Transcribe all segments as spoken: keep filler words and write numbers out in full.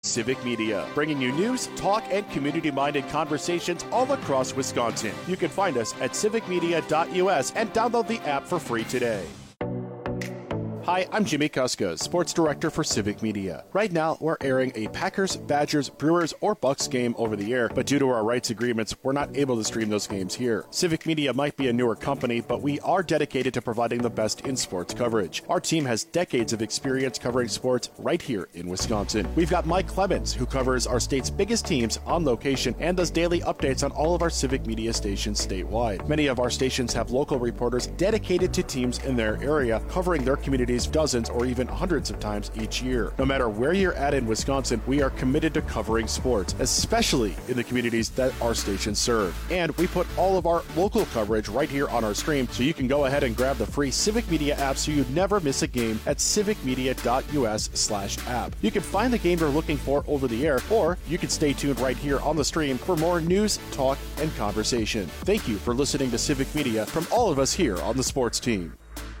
Civic Media, bringing you news, talk, and community-minded conversations all across Wisconsin. You can find us at civic media dot U S and download the app for free today. Hi, I'm Jimmy Kuska, Sports Director for Civic Media. Right now, we're airing a Packers, Badgers, Brewers, or Bucks game over the air, but due to our rights agreements, we're not able to stream those games here. Civic Media might be a newer company, but we are dedicated to providing the best in sports coverage. Our team has decades of experience covering sports right here in Wisconsin. We've got Mike Clemens, who covers our state's biggest teams on location and does daily updates on all of our Civic Media stations statewide. Many of our stations have local reporters dedicated to teams in their area, covering their communities dozens or even hundreds of times each year. No matter where you're at in Wisconsin, we are committed to covering sports, especially in the communities that our stations serve. And we put all of our local coverage right here on our stream, so you can go ahead and grab the free Civic Media app so you never miss a game at civic media dot U S slash app. You can find the game you're looking for over the air, or you can stay tuned right here on the stream for more news, talk, and conversation. Thank you for listening to Civic Media from all of us here on the sports team.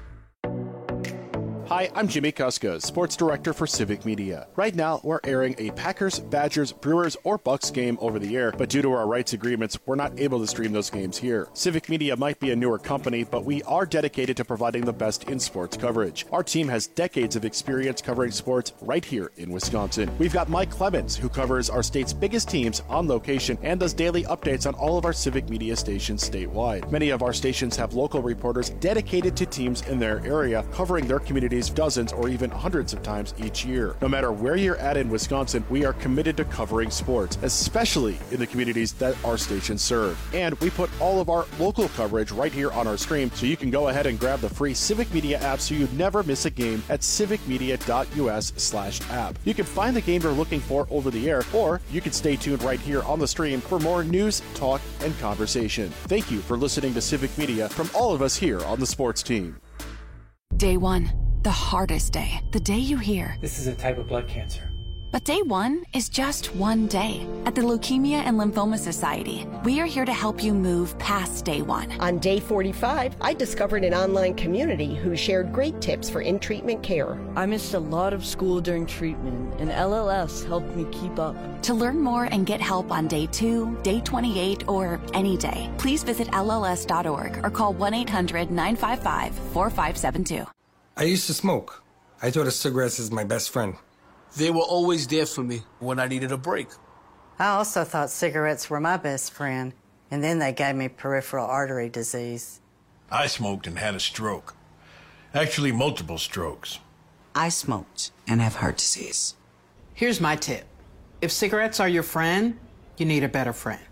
Hi, I'm Jimmy Kuska, Sports Director for Civic Media. Right now, we're airing a Packers, Badgers, Brewers, or Bucks game over the air, but due to our rights agreements, we're not able to stream those games here. Civic Media might be a newer company, but we are dedicated to providing the best in sports coverage. Our team has decades of experience covering sports right here in Wisconsin. We've got Mike Clemens, who covers our state's biggest teams on location and does daily updates on all of our Civic Media stations statewide. Many of our stations have local reporters dedicated to teams in their area, covering their communities dozens or even hundreds of times each year. No matter where you're at in Wisconsin, we are committed to covering sports, especially in the communities that our stations serve. And we put all of our local coverage right here on our stream, so you can go ahead and grab the free Civic Media app so you never miss a game at civic media dot U S slash app. You can find the game you're looking for over the air, or you can stay tuned right here on the stream for more news, talk, and conversation. Thank you for listening to Civic Media from all of us here on the sports team. Day one. The hardest day. The day you hear, "This is a type of blood cancer." But day one is just one day. At the Leukemia and Lymphoma Society, we are here to help you move past day one. On day forty-five, I discovered an online community who shared great tips for in-treatment care. I missed a lot of school during treatment, and L L S helped me keep up. To learn more and get help on day two, day twenty-eight, or any day, please visit L L S dot org or call one eight hundred nine five five four five seven two. I used to smoke. I thought of cigarettes as my best friend. They were always there for me when I needed a break. I also thought cigarettes were my best friend, and then they gave me peripheral artery disease. I smoked and had a stroke. Actually, multiple strokes. I smoked and have heart disease. Here's my tip. If cigarettes are your friend, you need a better friend.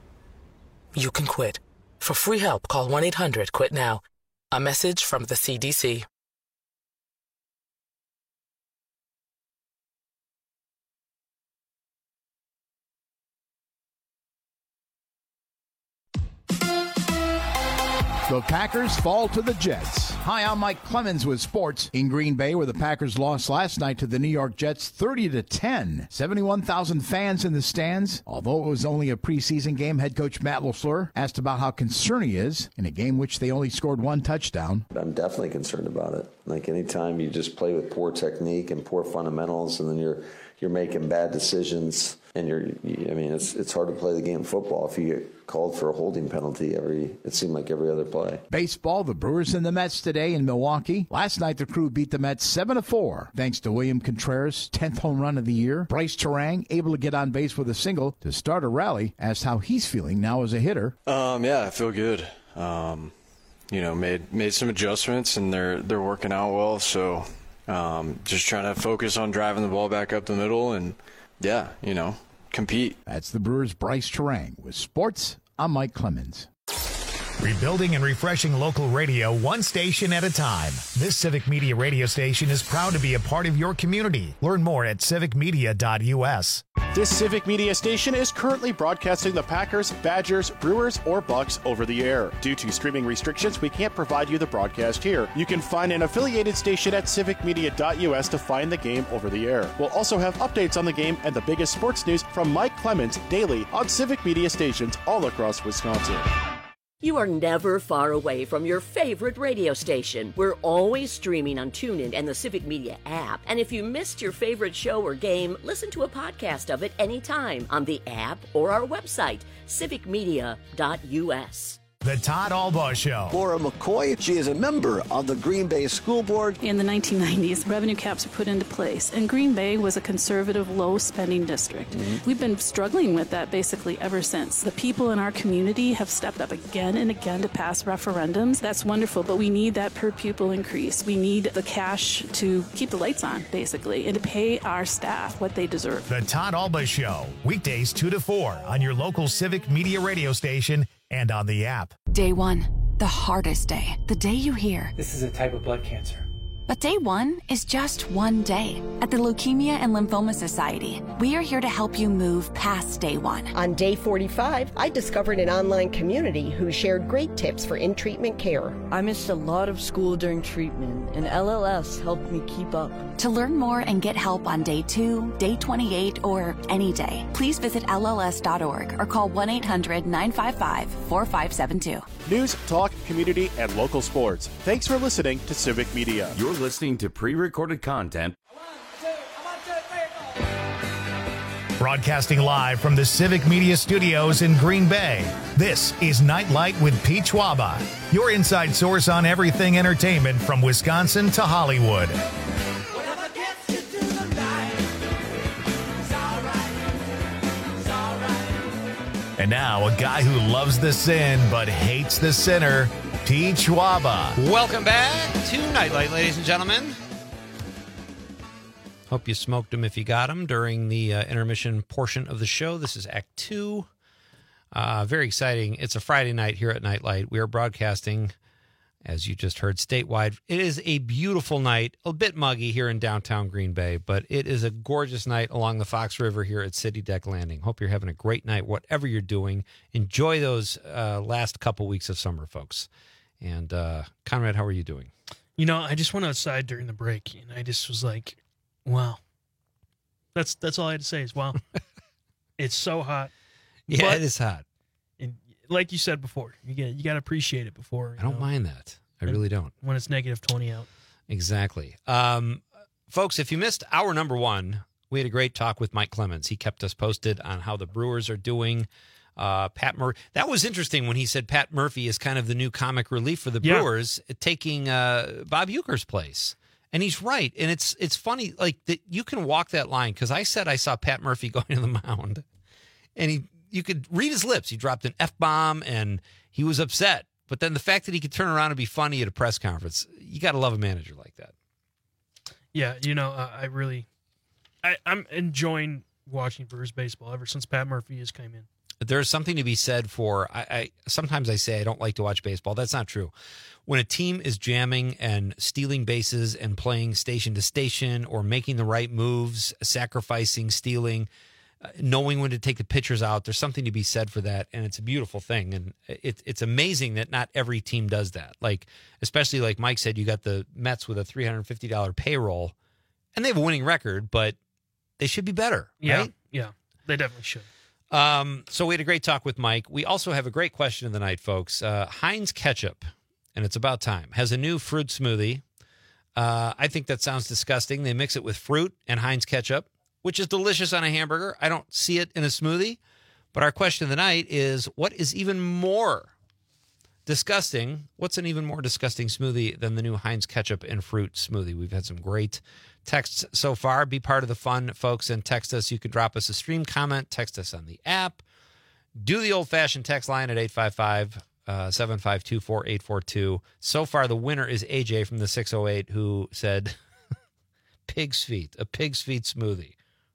You can quit. For free help, call one eight hundred quit now. A message from the C D C. The Packers fall to the Jets. Hi, I'm Mike Clemens with sports. In Green Bay, where the Packers lost last night to the New York Jets thirty to ten. seventy-one thousand fans in the stands. Although it was only a preseason game, head coach Matt LaFleur asked about how concerned he is in a game which they only scored one touchdown. I'm definitely concerned about it. Like anytime you just play with poor technique and poor fundamentals, and then you're you're making bad decisions, and you're, I mean, it's it's hard to play the game of football if you get called for a holding penalty every, it seemed like every other play. Baseball, the Brewers and the Mets today in Milwaukee. Last night, the Crew beat the Mets seven to four, thanks to William Contreras' tenth home run of the year. Bryce Terang able to get on base with a single to start a rally, asked how he's feeling now as a hitter. Um, yeah, I feel good. Um, you know, made made some adjustments, and they're they're working out well, so um, just trying to focus on driving the ball back up the middle and, yeah, you know, compete. That's the Brewers' Bryce Terang. With sports, I'm Mike Clemens. Rebuilding and refreshing local radio one station at a time. This Civic Media radio station is proud to be a part of your community. Learn more at civic media dot U S. This Civic Media station is currently broadcasting the Packers, Badgers, Brewers, or Bucks over the air. Due to streaming restrictions, we can't provide you the broadcast here. You can find an affiliated station at civic media dot U S to find the game over the air. We'll also have updates on the game and the biggest sports news from Mike Clemens daily on Civic Media stations all across Wisconsin. You are never far away from your favorite radio station. We're always streaming on TuneIn and the Civic Media app. And if you missed your favorite show or game, listen to a podcast of it anytime on the app or our website, civic media dot u s. The Todd Albaugh Show. Laura McCoy, she is a member of the Green Bay School Board. In the nineteen nineties, revenue caps were put into place, and Green Bay was a conservative, low-spending district. Mm-hmm. We've been struggling with that basically ever since. The people in our community have stepped up again and again to pass referendums. That's wonderful, but we need that per-pupil increase. We need the cash to keep the lights on, basically, and to pay our staff what they deserve. The Todd Albaugh Show, weekdays two to four on your local Civic Media radio station and on the app. Day one, the hardest day, the day you hear. This is a type of blood cancer. But day one is just one day. At the Leukemia and Lymphoma Society, we are here to help you move past day one. On day forty-five, I discovered an online community who shared great tips for in-treatment care. I missed a lot of school during treatment, and L L S helped me keep up. To learn more and get help on day two, day twenty-eight, or any day, please visit L L S dot org or call one eight hundred nine five five four five seven two. News, talk, community, and local sports. Thanks for listening to Civic Media. You're listening to pre-recorded content. Broadcasting live from the Civic Media Studios in Green Bay, this is Nightlight with Pete Schwaba, your inside source on everything entertainment from Wisconsin to Hollywood. And now, a guy who loves the sin but hates the sinner, Pete Schwaba. Welcome back to Nightlight, ladies and gentlemen. Hope you smoked them if you got them during the uh, intermission portion of the show. This is Act Two. Uh, very exciting. It's a Friday night here at Nightlight. We are broadcasting, as you just heard, statewide. It is a beautiful night, a bit muggy here in downtown Green Bay, but it is a gorgeous night along the Fox River here at City Deck Landing. Hope you're having a great night, whatever you're doing. Enjoy those uh, last couple weeks of summer, folks. And uh, Conrad, how are you doing? You know, I just went outside during the break, and I just was like, wow. That's that's all I had to say is, wow. It's so hot. Yeah, but, it is hot. And like you said before, you get you got to appreciate it before. I don't know, mind that. I really don't. When it's negative twenty out. Exactly. Um, folks, if you missed hour number one, we had a great talk with Mike Clemens. He kept us posted on how the Brewers are doing. Uh, Pat Murphy. That was interesting when he said Pat Murphy is kind of the new comic relief for the yeah. Brewers, taking uh, Bob Uecker's place. And he's right. And it's it's funny, like, that you can walk that line, because I said I saw Pat Murphy going to the mound, and he you could read his lips. He dropped an F-bomb, and he was upset. But then the fact that he could turn around and be funny at a press conference, you got to love a manager like that. Yeah, you know, uh, I really, I, I'm enjoying watching Brewers baseball ever since Pat Murphy has come in. There's something to be said for, I, I sometimes I say I don't like to watch baseball. That's not true. When a team is jamming and stealing bases and playing station to station, or making the right moves, sacrificing, stealing, uh, knowing when to take the pitchers out, there's something to be said for that, and it's a beautiful thing. And it, it's amazing that not every team does that. Like, especially like Mike said, you got the Mets with a three hundred fifty dollars payroll, and they have a winning record, but they should be better, yeah, right? Yeah, they definitely should. Um, so we had a great talk with Mike. We also have a great question of the night, folks. Uh, Heinz Ketchup, and it's about time, has a new fruit smoothie. Uh, I think that sounds disgusting. They mix it with fruit and Heinz Ketchup, which is delicious on a hamburger. I don't see it in a smoothie. But our question of the night is, what is even more disgusting? What's an even more disgusting smoothie than the new Heinz Ketchup and fruit smoothie? We've had some great texts so far. Be part of the fun, folks, and text us. You can drop us a stream comment, text us on the app. Do the old-fashioned text line at eight five five, seven five two, four eight four two. So far, the winner is A J from the six oh eight, who said pig's feet, a pig's feet smoothie.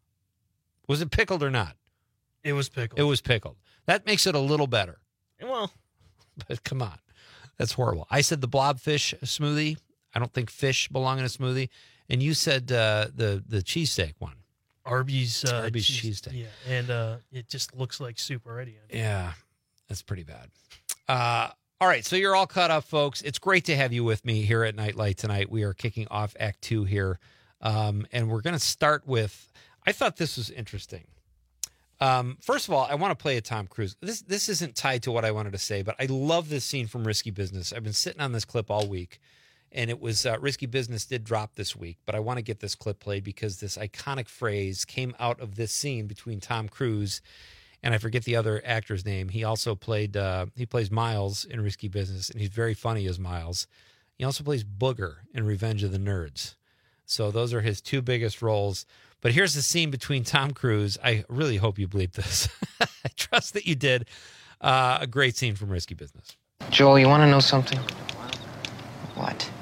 Was it pickled or not? It was pickled. It was pickled. That makes it a little better. Well, but come on. That's horrible. I said the blobfish smoothie. I don't think fish belong in a smoothie. And you said uh, the the cheesesteak one. Arby's uh, Arby's cheese, cheesesteak. Yeah, and uh, it just looks like soup already. I mean. Yeah, that's pretty bad. Uh, all right, so you're all caught up, folks. It's great to have you with me here at Nightlight tonight. We are kicking off Act Two here, um, and we're going to start with, I thought this was interesting. Um, first of all, I want to play a Tom Cruise. This this isn't tied to what I wanted to say, but I love this scene from Risky Business. I've been sitting on this clip all week, and it was uh, Risky Business did drop this week, but I want to get this clip played because this iconic phrase came out of this scene between Tom Cruise and I forget the other actor's name. He also played uh, he plays Miles in Risky Business, and he's very funny as Miles. He also plays Booger in Revenge of the Nerds. So those are his two biggest roles. But here's the scene between Tom Cruise. I really hope you bleep this. I trust that you did. Uh, a great scene from Risky Business. Joel, you want to know something? What?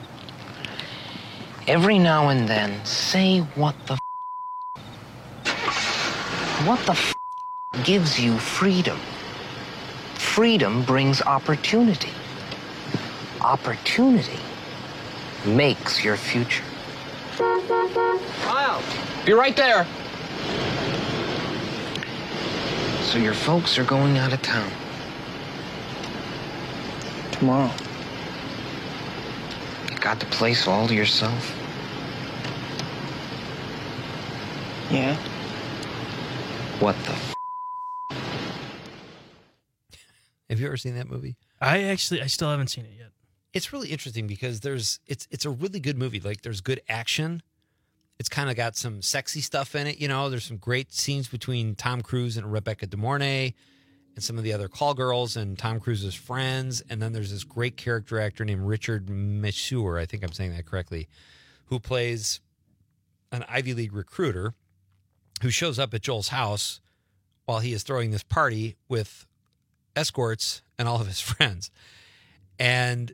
Every now and then, say what the f- What the f- gives you freedom? Freedom brings opportunity. Opportunity makes your future. Miles, be right there. So your folks are going out of town. Tomorrow. You got the place all to yourself? Yeah. What the f- Have you ever seen that movie? I actually, I still haven't seen it yet. It's really interesting because there's, it's, it's a really good movie. Like there's good action. It's kind of got some sexy stuff in it. You know, there's some great scenes between Tom Cruise and Rebecca De Mornay and some of the other call girls and Tom Cruise's friends. And then there's this great character actor named Richard Masur, I think I'm saying that correctly, who plays an Ivy League recruiter who shows up at Joel's house while he is throwing this party with escorts and all of his friends. And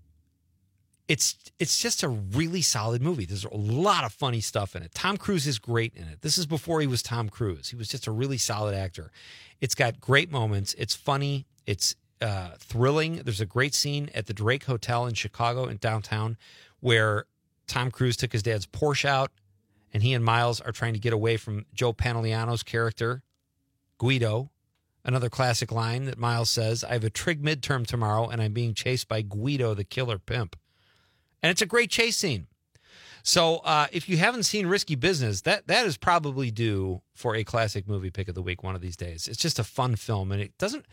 it's it's just a really solid movie. There's a lot of funny stuff in it. Tom Cruise is great in it. This is before he was Tom Cruise. He was just a really solid actor. It's got great moments. It's funny. It's uh, thrilling. There's a great scene at the Drake Hotel in Chicago in downtown where Tom Cruise took his dad's Porsche out and he and Miles are trying to get away from Joe Pantoliano's character, Guido. Another classic line that Miles says, I have a trig midterm tomorrow and I'm being chased by Guido, the killer pimp. And it's a great chase scene. So uh, if you haven't seen Risky Business, that that is probably due for a classic movie pick of the week one of these days. It's just a fun film. And it doesn't,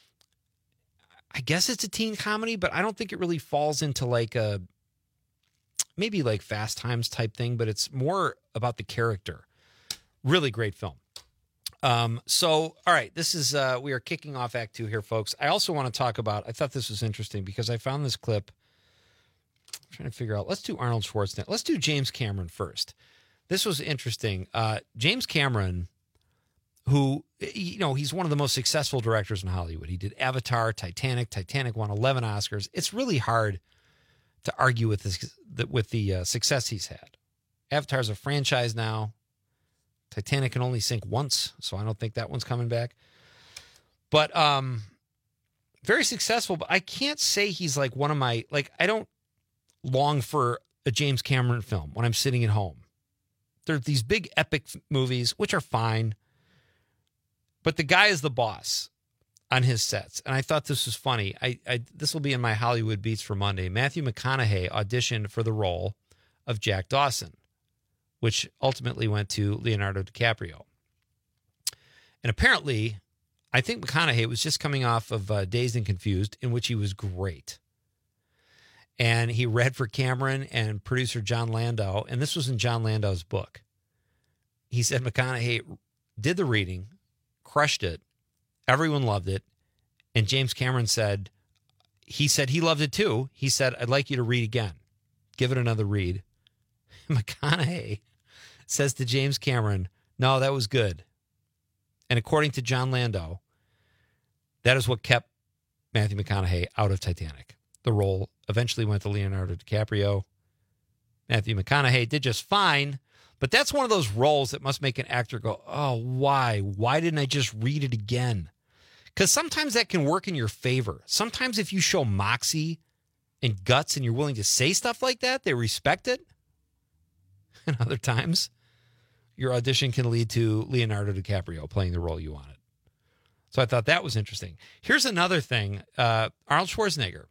I guess it's a teen comedy, but I don't think it really falls into like a, maybe like Fast Times type thing, but it's more about the character. Really great film. Um, so, all right, this is, uh, we are kicking off Act Two here, folks. I also want to talk about, I thought this was interesting because I found this clip. I'm trying to figure out, let's do Arnold Schwarzenegger. Let's do James Cameron first. This was interesting. Uh, James Cameron, who, you know, he's one of the most successful directors in Hollywood. He did Avatar, Titanic. Titanic won eleven Oscars. It's really hard to argue with this, with the uh, success he's had. Avatar's a franchise now. Titanic can only sink once, so I don't think that one's coming back. But um, very successful, but I can't say he's like one of my, like, I don't long for a James Cameron film when I'm sitting at home. There are these big epic movies, which are fine, but the guy is the boss on his sets. And I thought this was funny. I, I This will be in my Hollywood Beats for Monday. Matthew McConaughey auditioned for the role of Jack Dawson, which ultimately went to Leonardo DiCaprio. And apparently, I think McConaughey was just coming off of uh, Dazed and Confused, in which he was great. And he read for Cameron and producer John Landau, and this was in John Landau's book. He said McConaughey did the reading, crushed it, everyone loved it, and James Cameron said, he said he loved it too. He said, I'd like you to read again. Give it another read. McConaughey says to James Cameron, no, that was good. And according to John Landau, that is what kept Matthew McConaughey out of Titanic. The role eventually went to Leonardo DiCaprio. Matthew McConaughey did just fine, but that's one of those roles that must make an actor go, oh, why? Why didn't I just read it again? Because sometimes that can work in your favor. Sometimes if you show moxie and guts and you're willing to say stuff like that, they respect it. And other times, your audition can lead to Leonardo DiCaprio playing the role you wanted. So I thought that was interesting. Here's another thing. Uh, Arnold Schwarzenegger.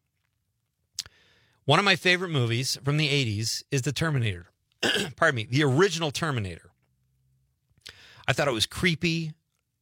One of my favorite movies from the eighties is The Terminator. Pardon me, the original Terminator. I thought it was creepy.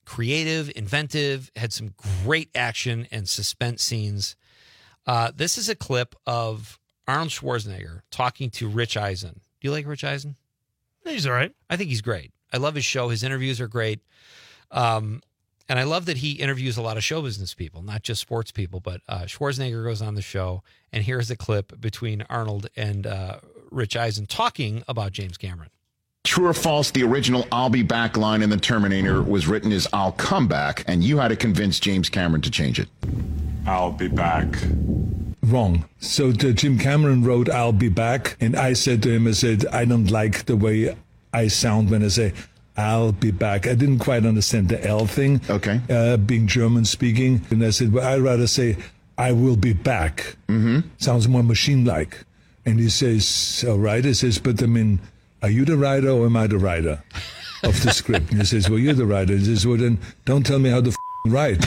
creative, inventive, had some great action and suspense scenes. Uh, this is a clip of Arnold Schwarzenegger talking to Rich Eisen. Do you like Rich Eisen? He's all right. I think he's great. I love his show. His interviews are great. Um, and I love that he interviews a lot of show business people, not just sports people. But uh, Schwarzenegger goes on the show, and here's a clip between Arnold and uh, Rich Eisen talking about James Cameron. True or false, the original I'll be back line in The Terminator was written as I'll come back, and you had to convince James Cameron to change it. I'll be back. Wrong. So the, Jim Cameron wrote I'll be back, and I said to him, I said, I don't like the way I sound when I say I'll be back. I didn't quite understand the L thing, okay, uh, being German speaking. And I said, well, I'd rather say I will be back. Mm-hmm. Sounds more machine-like. And he says, all right. He says, but I mean, are you the writer or am I the writer of the script? And he says, well, you're the writer. He says, well, then don't tell me how to f- write.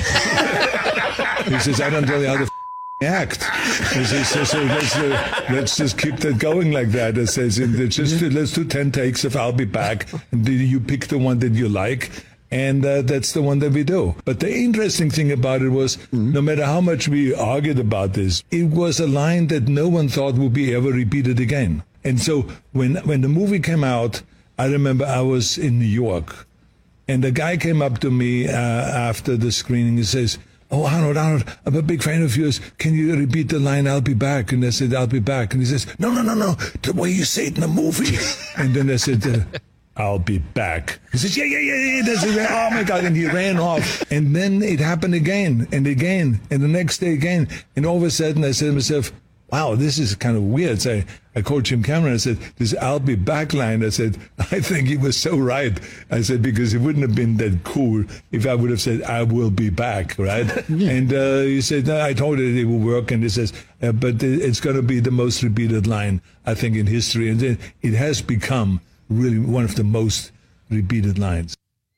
He says, I don't tell you how to f- act. He says, so, so let's, uh, let's just keep that going like that. It says, and just let's do ten takes of I'll be back. And you pick the one that you like. And uh, that's the one that we do. But the interesting thing about it was, mm-hmm. no matter how much we argued about this, it was a line that no one thought would be ever repeated again. And so when when the movie came out, I remember I was in New York, and the guy came up to me uh, after the screening and says, oh, Arnold, Arnold, I'm a big fan of yours. Can you repeat the line, I'll be back? And I said, I'll be back. And he says, no, no, no, no, the way you say it in the movie. And then I said, uh, I'll be back. He says, yeah, yeah, yeah, yeah. That's it. Oh, my God. And he ran off. And then it happened again and again. And the next day again. And all of a sudden I said to myself, wow, this is kind of weird. So I, I called Jim Cameron. I said, this I'll be back line. I said, I think he was so right. I said, because it wouldn't have been that cool if I would have said, I will be back, right? Yeah. And uh, he said, no, I told it it will work. And he says, uh, but it's going to be the most repeated line, I think, in history. And it, it has become really one of the most repeated lines.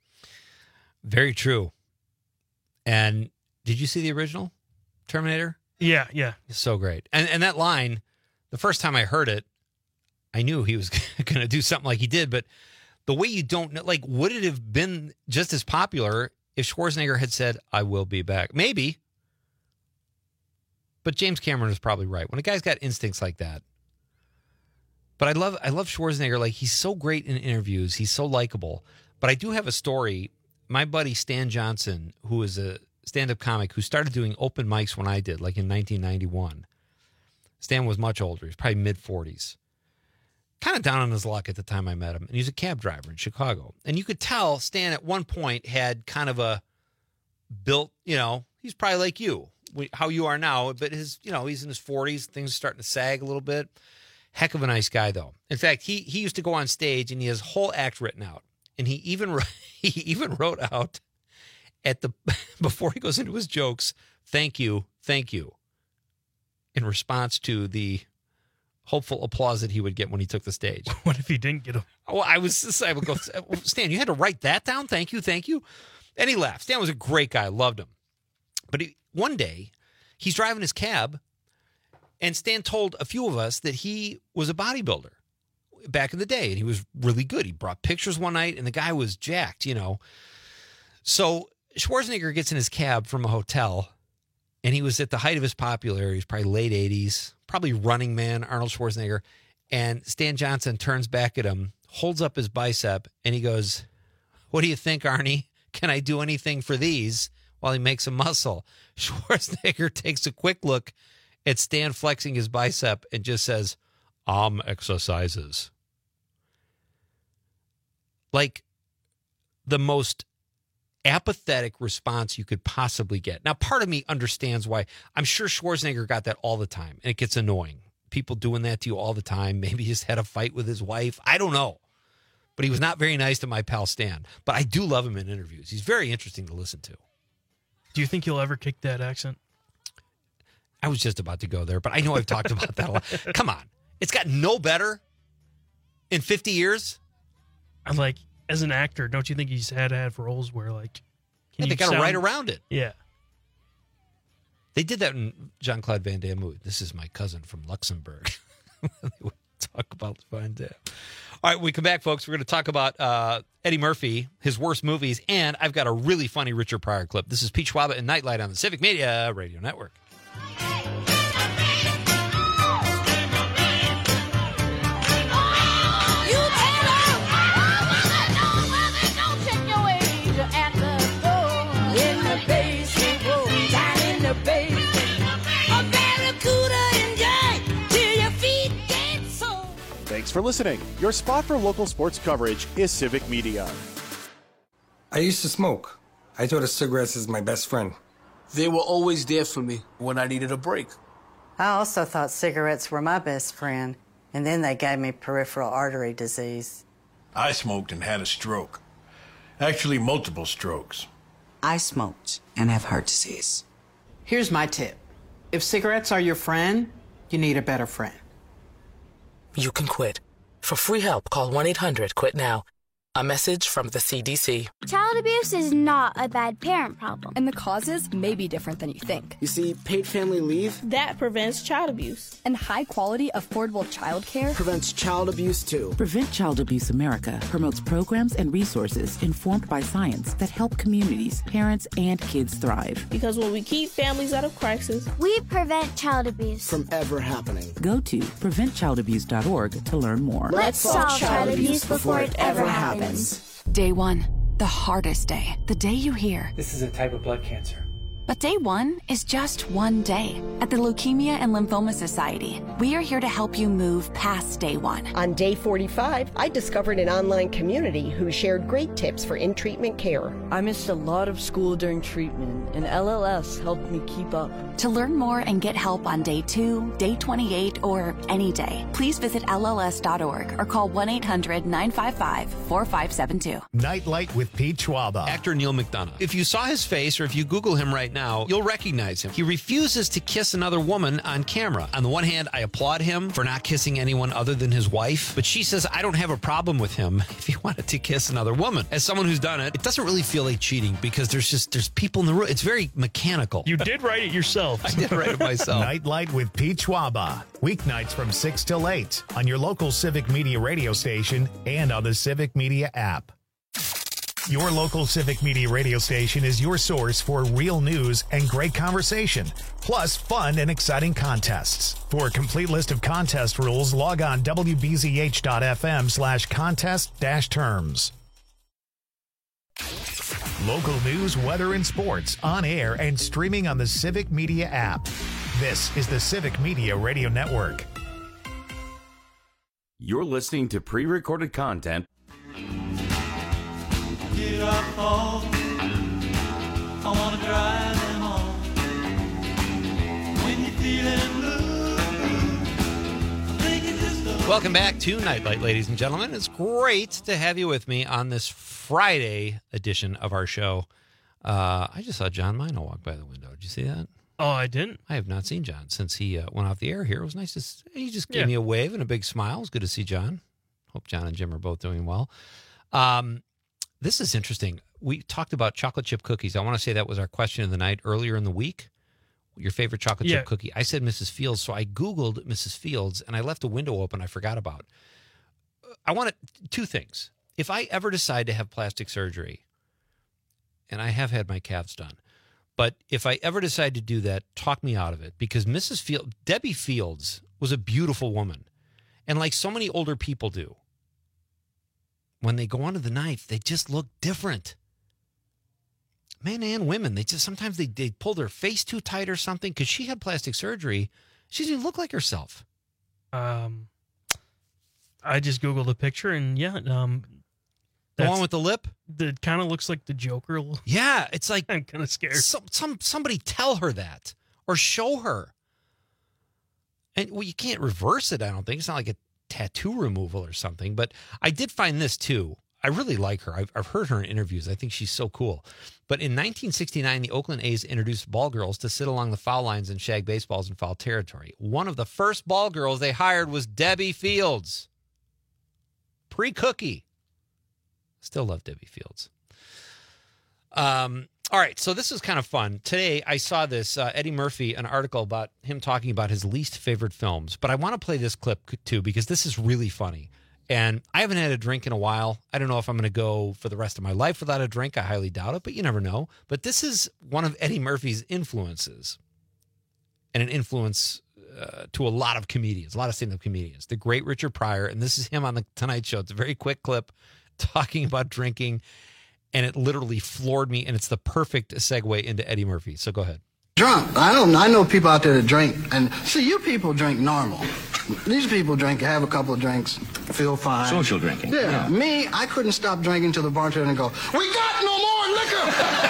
Very true. And did you see the original Terminator? Yeah, yeah. It's so great. And and that line, the first time I heard it, I knew he was going to do something like he did, but the way you don't know, like, would it have been just as popular if Schwarzenegger had said, I will be back? Maybe. But James Cameron was probably right. When a guy's got instincts like that. But I love I love Schwarzenegger. Like, he's so great in interviews. He's so likable. But I do have a story. My buddy Stan Johnson, who is a stand-up comic who started doing open mics when I did, like in nineteen ninety-one. Stan was much older. He was probably mid-forties. Kind of down on his luck at the time I met him. And he was a cab driver in Chicago. And you could tell Stan at one point had kind of a built, you know, he's probably like you, how you are now. But his, you know, he's in his forties. Things are starting to sag a little bit. Heck of a nice guy, though. In fact, he he used to go on stage and he has a whole act written out. And he even he even wrote out at the before he goes into his jokes, thank you, thank you, in response to the hopeful applause that he would get when he took the stage. What if he didn't get a... Oh, I was I would go, Stan, you had to write that down? Thank you, thank you. And he laughed. Stan was a great guy. Loved him. But he, one day, he's driving his cab, and Stan told a few of us that he was a bodybuilder back in the day, and he was really good. He brought pictures one night, and the guy was jacked, you know. So Schwarzenegger gets in his cab from a hotel, and he was at the height of his popularity. He was probably late eighties, probably Running Man, Arnold Schwarzenegger. And Stan Johnson turns back at him, holds up his bicep, and he goes, what do you think, Arnie? Can I do anything for these? While he makes a muscle. Schwarzenegger takes a quick look at Stan flexing his bicep and just says, um, exercises. Like the most apathetic response you could possibly get. Now, part of me understands why. I'm sure Schwarzenegger got that all the time, and it gets annoying. People doing that to you all the time. Maybe he just had a fight with his wife. I don't know. But he was not very nice to my pal Stan. But I do love him in interviews. He's very interesting to listen to. Do you think he'll ever kick that accent? I was just about to go there, but I know I've talked about that a lot. Come on. It's gotten no better in fifty years. I'm like, as an actor, don't you think he's had to have roles where, like, can yeah, they got to write around it. Yeah. They did that in Jean-Claude Van Damme movie. This is my cousin from Luxembourg. talk about Fine Tap. All right, when we come back, folks, we're going to talk about uh, Eddie Murphy, his worst movies, and I've got a really funny Richard Pryor clip. This is Pete Schwaba and Nightlight on the Civic Media Radio Network. Thanks for listening. Your spot for local sports coverage is Civic Media. I used to smoke. I thought of cigarettes as my best friend. They were always there for me when I needed a break. I also thought cigarettes were my best friend, and then they gave me peripheral artery disease. I smoked and had a stroke. Actually, multiple strokes. I smoked and have heart disease. Here's my tip. If cigarettes are your friend, you need a better friend. You can quit. For free help, call one eight hundred quit now. A message from the C D C. Child abuse is not a bad parent problem. And the causes may be different than you think. You see, paid family leave, that prevents child abuse. And high-quality, affordable child care prevents child abuse, too. Prevent Child Abuse America promotes programs and resources informed by science that help communities, parents, and kids thrive. Because when we keep families out of crisis, we prevent child abuse from ever happening. Go to prevent child abuse dot org to learn more. Let's solve child abuse before it ever happens. Day one, the hardest day, the day you hear. This is a type of blood cancer. But day one is just one day. At the Leukemia and Lymphoma Society, we are here to help you move past day one. On day forty-five, I discovered an online community who shared great tips for in-treatment care. I missed a lot of school during treatment, and L L S helped me keep up. To learn more and get help on day two, day twenty-eight, or any day, please visit L L S dot org or call one eight hundred nine five five four five seven two. Nightlight with Pete Schwaba. Actor Neil McDonough. If you saw his face or if you Google him right now, you'll recognize him. He refuses to kiss another woman on camera. On the one hand, I applaud him for not kissing anyone other than his wife, but she says, I don't have a problem with him if he wanted to kiss another woman. As someone who's done it, it doesn't really feel like cheating because there's just, there's people in the room. It's very mechanical. You did write it yourself. I did write it myself. Nightlight with Pete Schwaba. Weeknights from six till eight on your local Civic Media radio station and on the Civic Media app. Your local Civic Media radio station is your source for real news and great conversation, plus fun and exciting contests. For a complete list of contest rules, log on W B Z H dot F M slash contest dash terms. Local news, weather, and sports on air and streaming on the Civic Media app. This is the Civic Media Radio Network. You're listening to pre-recorded content. Get up home, I wanna drive them home. When you're feeling blue, I think it's just a... Welcome back to Nightlight, ladies and gentlemen. It's great to have you with me on this Friday edition of our show. Uh, I just saw John Mino walk by the window. Did you see that? Oh, I didn't? I have not seen John since he uh, went off the air here. It was nice to see. He just gave Yeah. me a wave and a big smile. It was good to see John. Hope John and Jim are both doing well. Um, this is interesting. We talked about chocolate chip cookies. I want to say that was our question of the night earlier in the week. Your favorite chocolate Yeah. chip cookie? I said Missus Fields, so I Googled Missus Fields, and I left a window open I forgot about. I want to, two things. If I ever decide to have plastic surgery, and I have had my calves done, but if I ever decide to do that, talk me out of it, because Missus Fields, Debbie Fields was a beautiful woman. And like so many older people do, when they go onto the knife, they just look different. Men and women, they just sometimes they, they pull their face too tight or something. Because she had plastic surgery, she didn't look like herself. Um, I just Googled a picture, and yeah, um, The one with the lip? That kind of looks like the Joker. Yeah, it's like I'm kind of scared. Some, some somebody tell her that or show her. And well, you can't reverse it. I don't think it's not like a tattoo removal or something. But I did find this too. I really like her. I've, I've heard her in interviews. I think she's so cool. But in nineteen sixty-nine, the Oakland A's introduced ball girls to sit along the foul lines and shag baseballs in foul territory. One of the first ball girls they hired was Debbie Fields. Pre-cookie. Still love Debbie Fields. Um, All right, so this is kind of fun. Today, I saw this, uh, Eddie Murphy, an article about him talking about his least favorite films. But I want to play this clip, too, because this is really funny. And I haven't had a drink in a while. I don't know if I'm going to go for the rest of my life without a drink. I highly doubt it, but you never know. But this is one of Eddie Murphy's influences, and an influence uh, to a lot of comedians, a lot of stand-up comedians. The great Richard Pryor, and this is him on the Tonight Show. It's a very quick clip talking about drinking, and it literally floored me, and it's the perfect segue into Eddie Murphy. So go ahead. Drunk. I don't. I know people out there that drink, and see, you people drink normal. These people drink, have a couple of drinks, feel fine. Social drinking. Yeah. yeah. Me, I couldn't stop drinking until the bartender go, "We got no more liquor."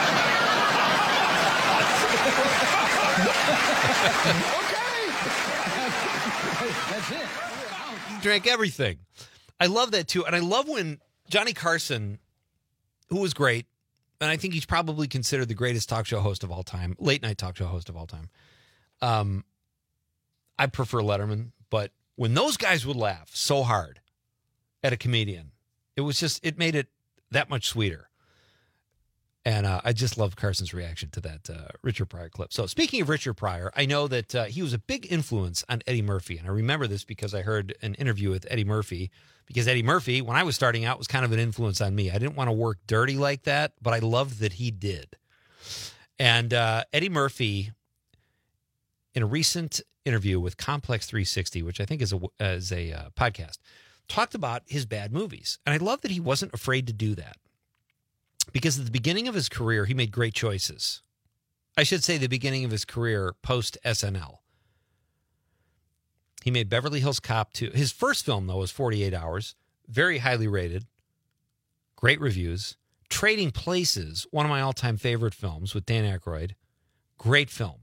Okay. That's it. Drank everything. I love that too, and I love when Johnny Carson, who was great, and I think he's probably considered the greatest talk show host of all time, late night talk show host of all time. Um, I prefer Letterman, but when those guys would laugh so hard at a comedian, it was just, it made it that much sweeter. And uh, I just love Carson's reaction to that uh, Richard Pryor clip. So speaking of Richard Pryor, I know that uh, he was a big influence on Eddie Murphy. And I remember this because I heard an interview with Eddie Murphy, because Eddie Murphy, when I was starting out, was kind of an influence on me. I didn't want to work dirty like that, but I loved that he did. And uh, Eddie Murphy, in a recent interview with Complex three sixty, which I think is a, is a uh, podcast, talked about his bad movies. And I love that he wasn't afraid to do that. Because at the beginning of his career, he made great choices. I should say the beginning of his career post-S N L. He made Beverly Hills Cop two. His first film, though, was forty-eight hours. Very highly rated. Great reviews. Trading Places, one of my all-time favorite films with Dan Aykroyd. Great film.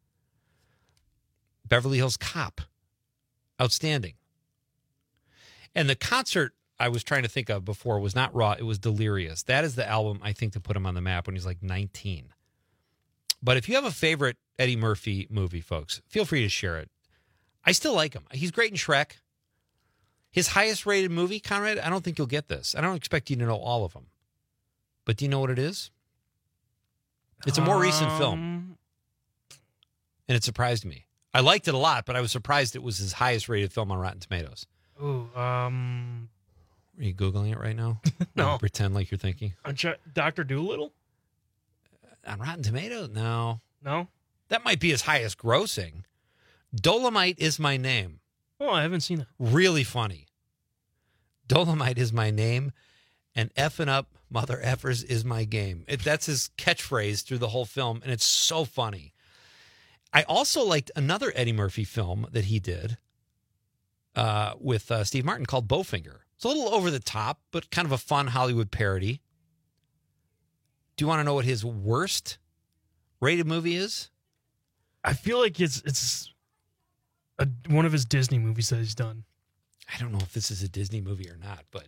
Beverly Hills Cop. Outstanding. And the concert I was trying to think of before was not Raw, it was Delirious. That is the album, I think, to put him on the map when he's like nineteen. But if you have a favorite Eddie Murphy movie, folks, feel free to share it. I still like him. He's great in Shrek. His highest rated movie, Conrad, I don't think you'll get this. I don't expect you to know all of them. But do you know what it is? It's a more um, recent film. And it surprised me. I liked it a lot, but I was surprised it was his highest rated film on Rotten Tomatoes. Ooh, um... Are you Googling it right now? No. Pretend like you're thinking. Doctor Dolittle? On Rotten Tomatoes? No. No? That might be his highest grossing. Dolomite Is My Name. Oh, I haven't seen it. Really funny. Dolomite Is My Name, and effing up mother effers is my game. It, that's his catchphrase through the whole film, and it's so funny. I also liked another Eddie Murphy film that he did uh, with uh, Steve Martin called Bowfinger. It's a little over the top, but kind of a fun Hollywood parody. Do you want to know what his worst rated movie is? I feel like it's it's a, one of his Disney movies that he's done. I don't know if this is a Disney movie or not, but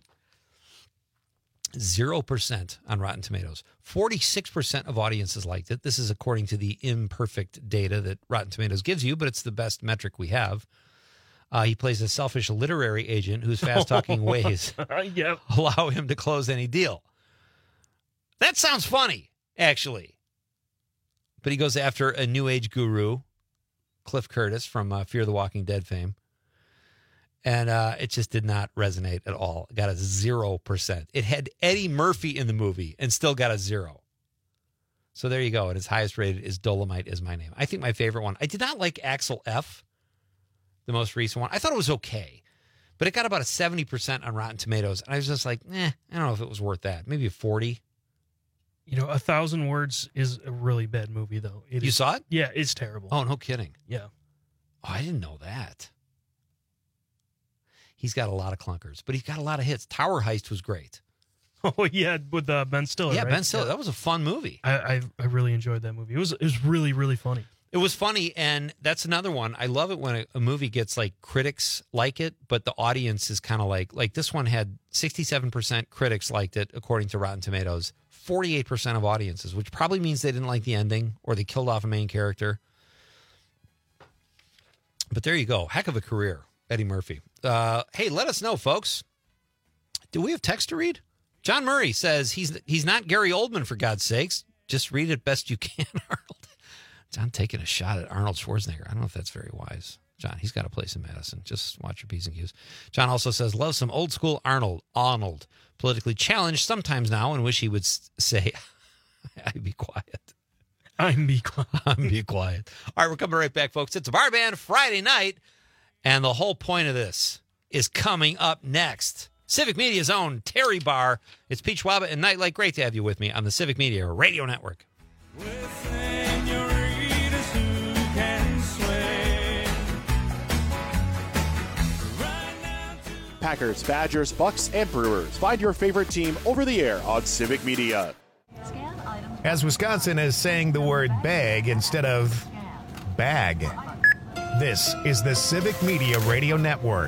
zero percent on Rotten Tomatoes. forty-six percent of audiences liked it. This is according to the imperfect data that Rotten Tomatoes gives you, but it's the best metric we have. Uh, he plays a selfish literary agent whose fast-talking ways yep. allow him to close any deal. That sounds funny, actually. But he goes after a new age guru, Cliff Curtis from uh, Fear the Walking Dead fame. And uh, it just did not resonate at all. It got a zero percent. It had Eddie Murphy in the movie and still got a zero. So there you go. And his highest rated is Dolomite Is My Name. I think my favorite one. I did not like Axel F., the most recent one. I thought it was okay, but it got about a seventy percent on Rotten Tomatoes. And I was just like, eh, I don't know if it was worth that. Maybe a forty. You know, A Thousand Words is a really bad movie, though. It you is, saw it? Yeah, it's terrible. Oh, no kidding. Yeah. Oh, I didn't know that. He's got a lot of clunkers, but he's got a lot of hits. Tower Heist was great. Oh, yeah, with uh, Ben Stiller, Yeah, right? Ben Stiller. Yeah. That was a fun movie. I, I I really enjoyed that movie. It was it was really, really funny. It was funny, and that's another one. I love it when a, a movie gets, like, critics like it, but the audience is kind of like, like this one had sixty-seven percent critics liked it, according to Rotten Tomatoes, forty-eight percent of audiences, which probably means they didn't like the ending or they killed off a main character. But there you go. Heck of a career, Eddie Murphy. Uh, hey, let us know, folks. Do we have text to read? John Murray says he's he's not Gary Oldman, for God's sakes. Just read it best you can, Arnold. John taking a shot at Arnold Schwarzenegger. I don't know if that's very wise. John, he's got a place in Madison. Just watch your P's and Q's. John also says, love some old school Arnold. Arnold. Politically challenged sometimes now and wish he would say, I'd be quiet. I'm be quiet. I'm be quiet. All right, we're coming right back, folks. It's a Bar Band Friday night, and the whole point of this is coming up next. Civic Media's own Terry Barr. It's Pete Schwaba and Nightlight. Great to have you with me on the Civic Media Radio Network. Packers, Badgers, Bucks, and Brewers. Find your favorite team over the air on Civic Media. As Wisconsin is saying the word bag instead of bag. This is the Civic Media Radio Network.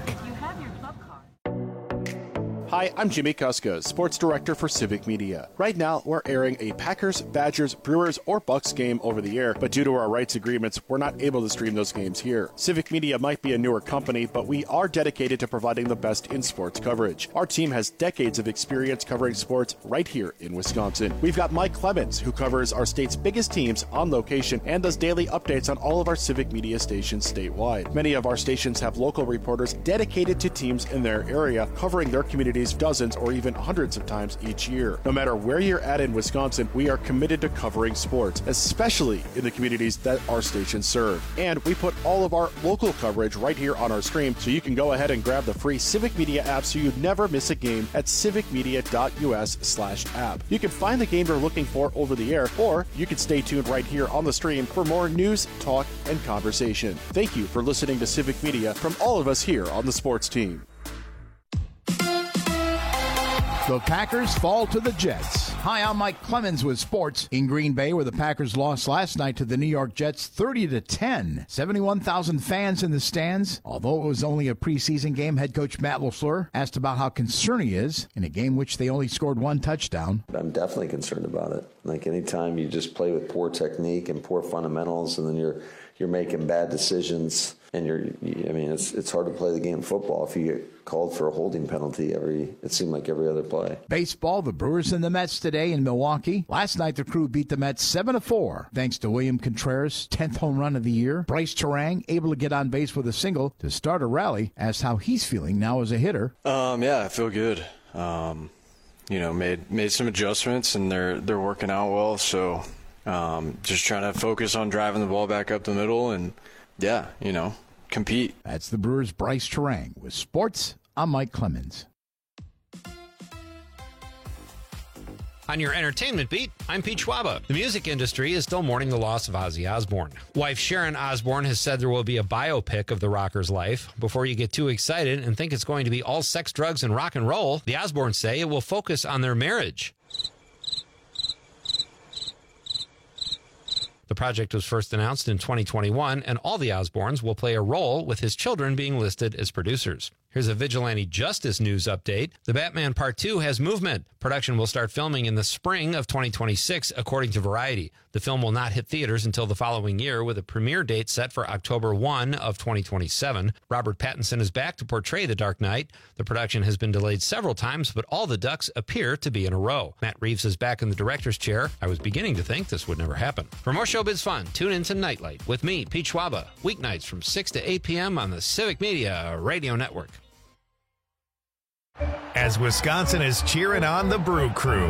Hi, I'm Jimmy Kuska, Sports Director for Civic Media. Right now, we're airing a Packers, Badgers, Brewers, or Bucks game over the air, but due to our rights agreements, we're not able to stream those games here. Civic Media might be a newer company, but we are dedicated to providing the best in sports coverage. Our team has decades of experience covering sports right here in Wisconsin. We've got Mike Clemens, who covers our state's biggest teams on location and does daily updates on all of our Civic Media stations statewide. Many of our stations have local reporters dedicated to teams in their area, covering their communities dozens or even hundreds of times each year. No matter where you're at in Wisconsin, we are committed to covering sports, especially in the communities that our stations serve. And we put all of our local coverage right here on our stream, so you can go ahead and grab the free Civic Media app so you never miss a game at civicmedia.us slash app. You can find the game you're looking for over the air, or you can stay tuned right here on the stream for more news, talk, and conversation. Thank you for listening to Civic Media from all of us here on the sports team. The Packers fall to the Jets. Hi, I'm Mike Clemens with sports in Green Bay, where the Packers lost last night to the New York Jets thirty to ten. seventy-one thousand fans in the stands. Although it was only a preseason game, head coach Matt LaFleur asked about how concerned he is in a game which they only scored one touchdown. I'm definitely concerned about it. Like anytime you just play with poor technique and poor fundamentals, and then you're you're making bad decisions, and you're, I mean, it's it's hard to play the game of football if you get called for a holding penalty every, it seemed like every other play. Baseball, the Brewers and the Mets today in Milwaukee. Last night, the Crew beat the Mets seven to four, thanks to William Contreras' tenth home run of the year. Bryce Terang able to get on base with a single to start a rally. Asked how he's feeling now as a hitter. Um, yeah, I feel good. Um, you know, made made some adjustments, and they're they're working out well. So, um, just trying to focus on driving the ball back up the middle, and yeah, you know, compete. That's the Brewers' Bryce Terang. With sports, I'm Mike Clemens. On your entertainment beat, I'm Pete Schwaba. The music industry is still mourning the loss of Ozzy Osbourne. Wife Sharon Osbourne has said there will be a biopic of the rocker's life. Before you get too excited and think it's going to be all sex, drugs, and rock and roll, the Osbournes say it will focus on their marriage. The project was first announced in twenty twenty-one, and all the Osbournes will play a role, with his children being listed as producers. Here's a vigilante justice news update. The Batman Part two has movement. Production will start filming in the spring of twenty twenty-six, according to Variety. The film will not hit theaters until the following year, with a premiere date set for October first of twenty twenty-seven. Robert Pattinson is back to portray the Dark Knight. The production has been delayed several times, but all the ducks appear to be in a row. Matt Reeves is back in the director's chair. I was beginning to think this would never happen. For more showbiz fun, tune in to Nightlight with me, Pete Schwaba, weeknights from six to eight p.m. on the Civic Media Radio Network. As Wisconsin is cheering on the Brew Crew.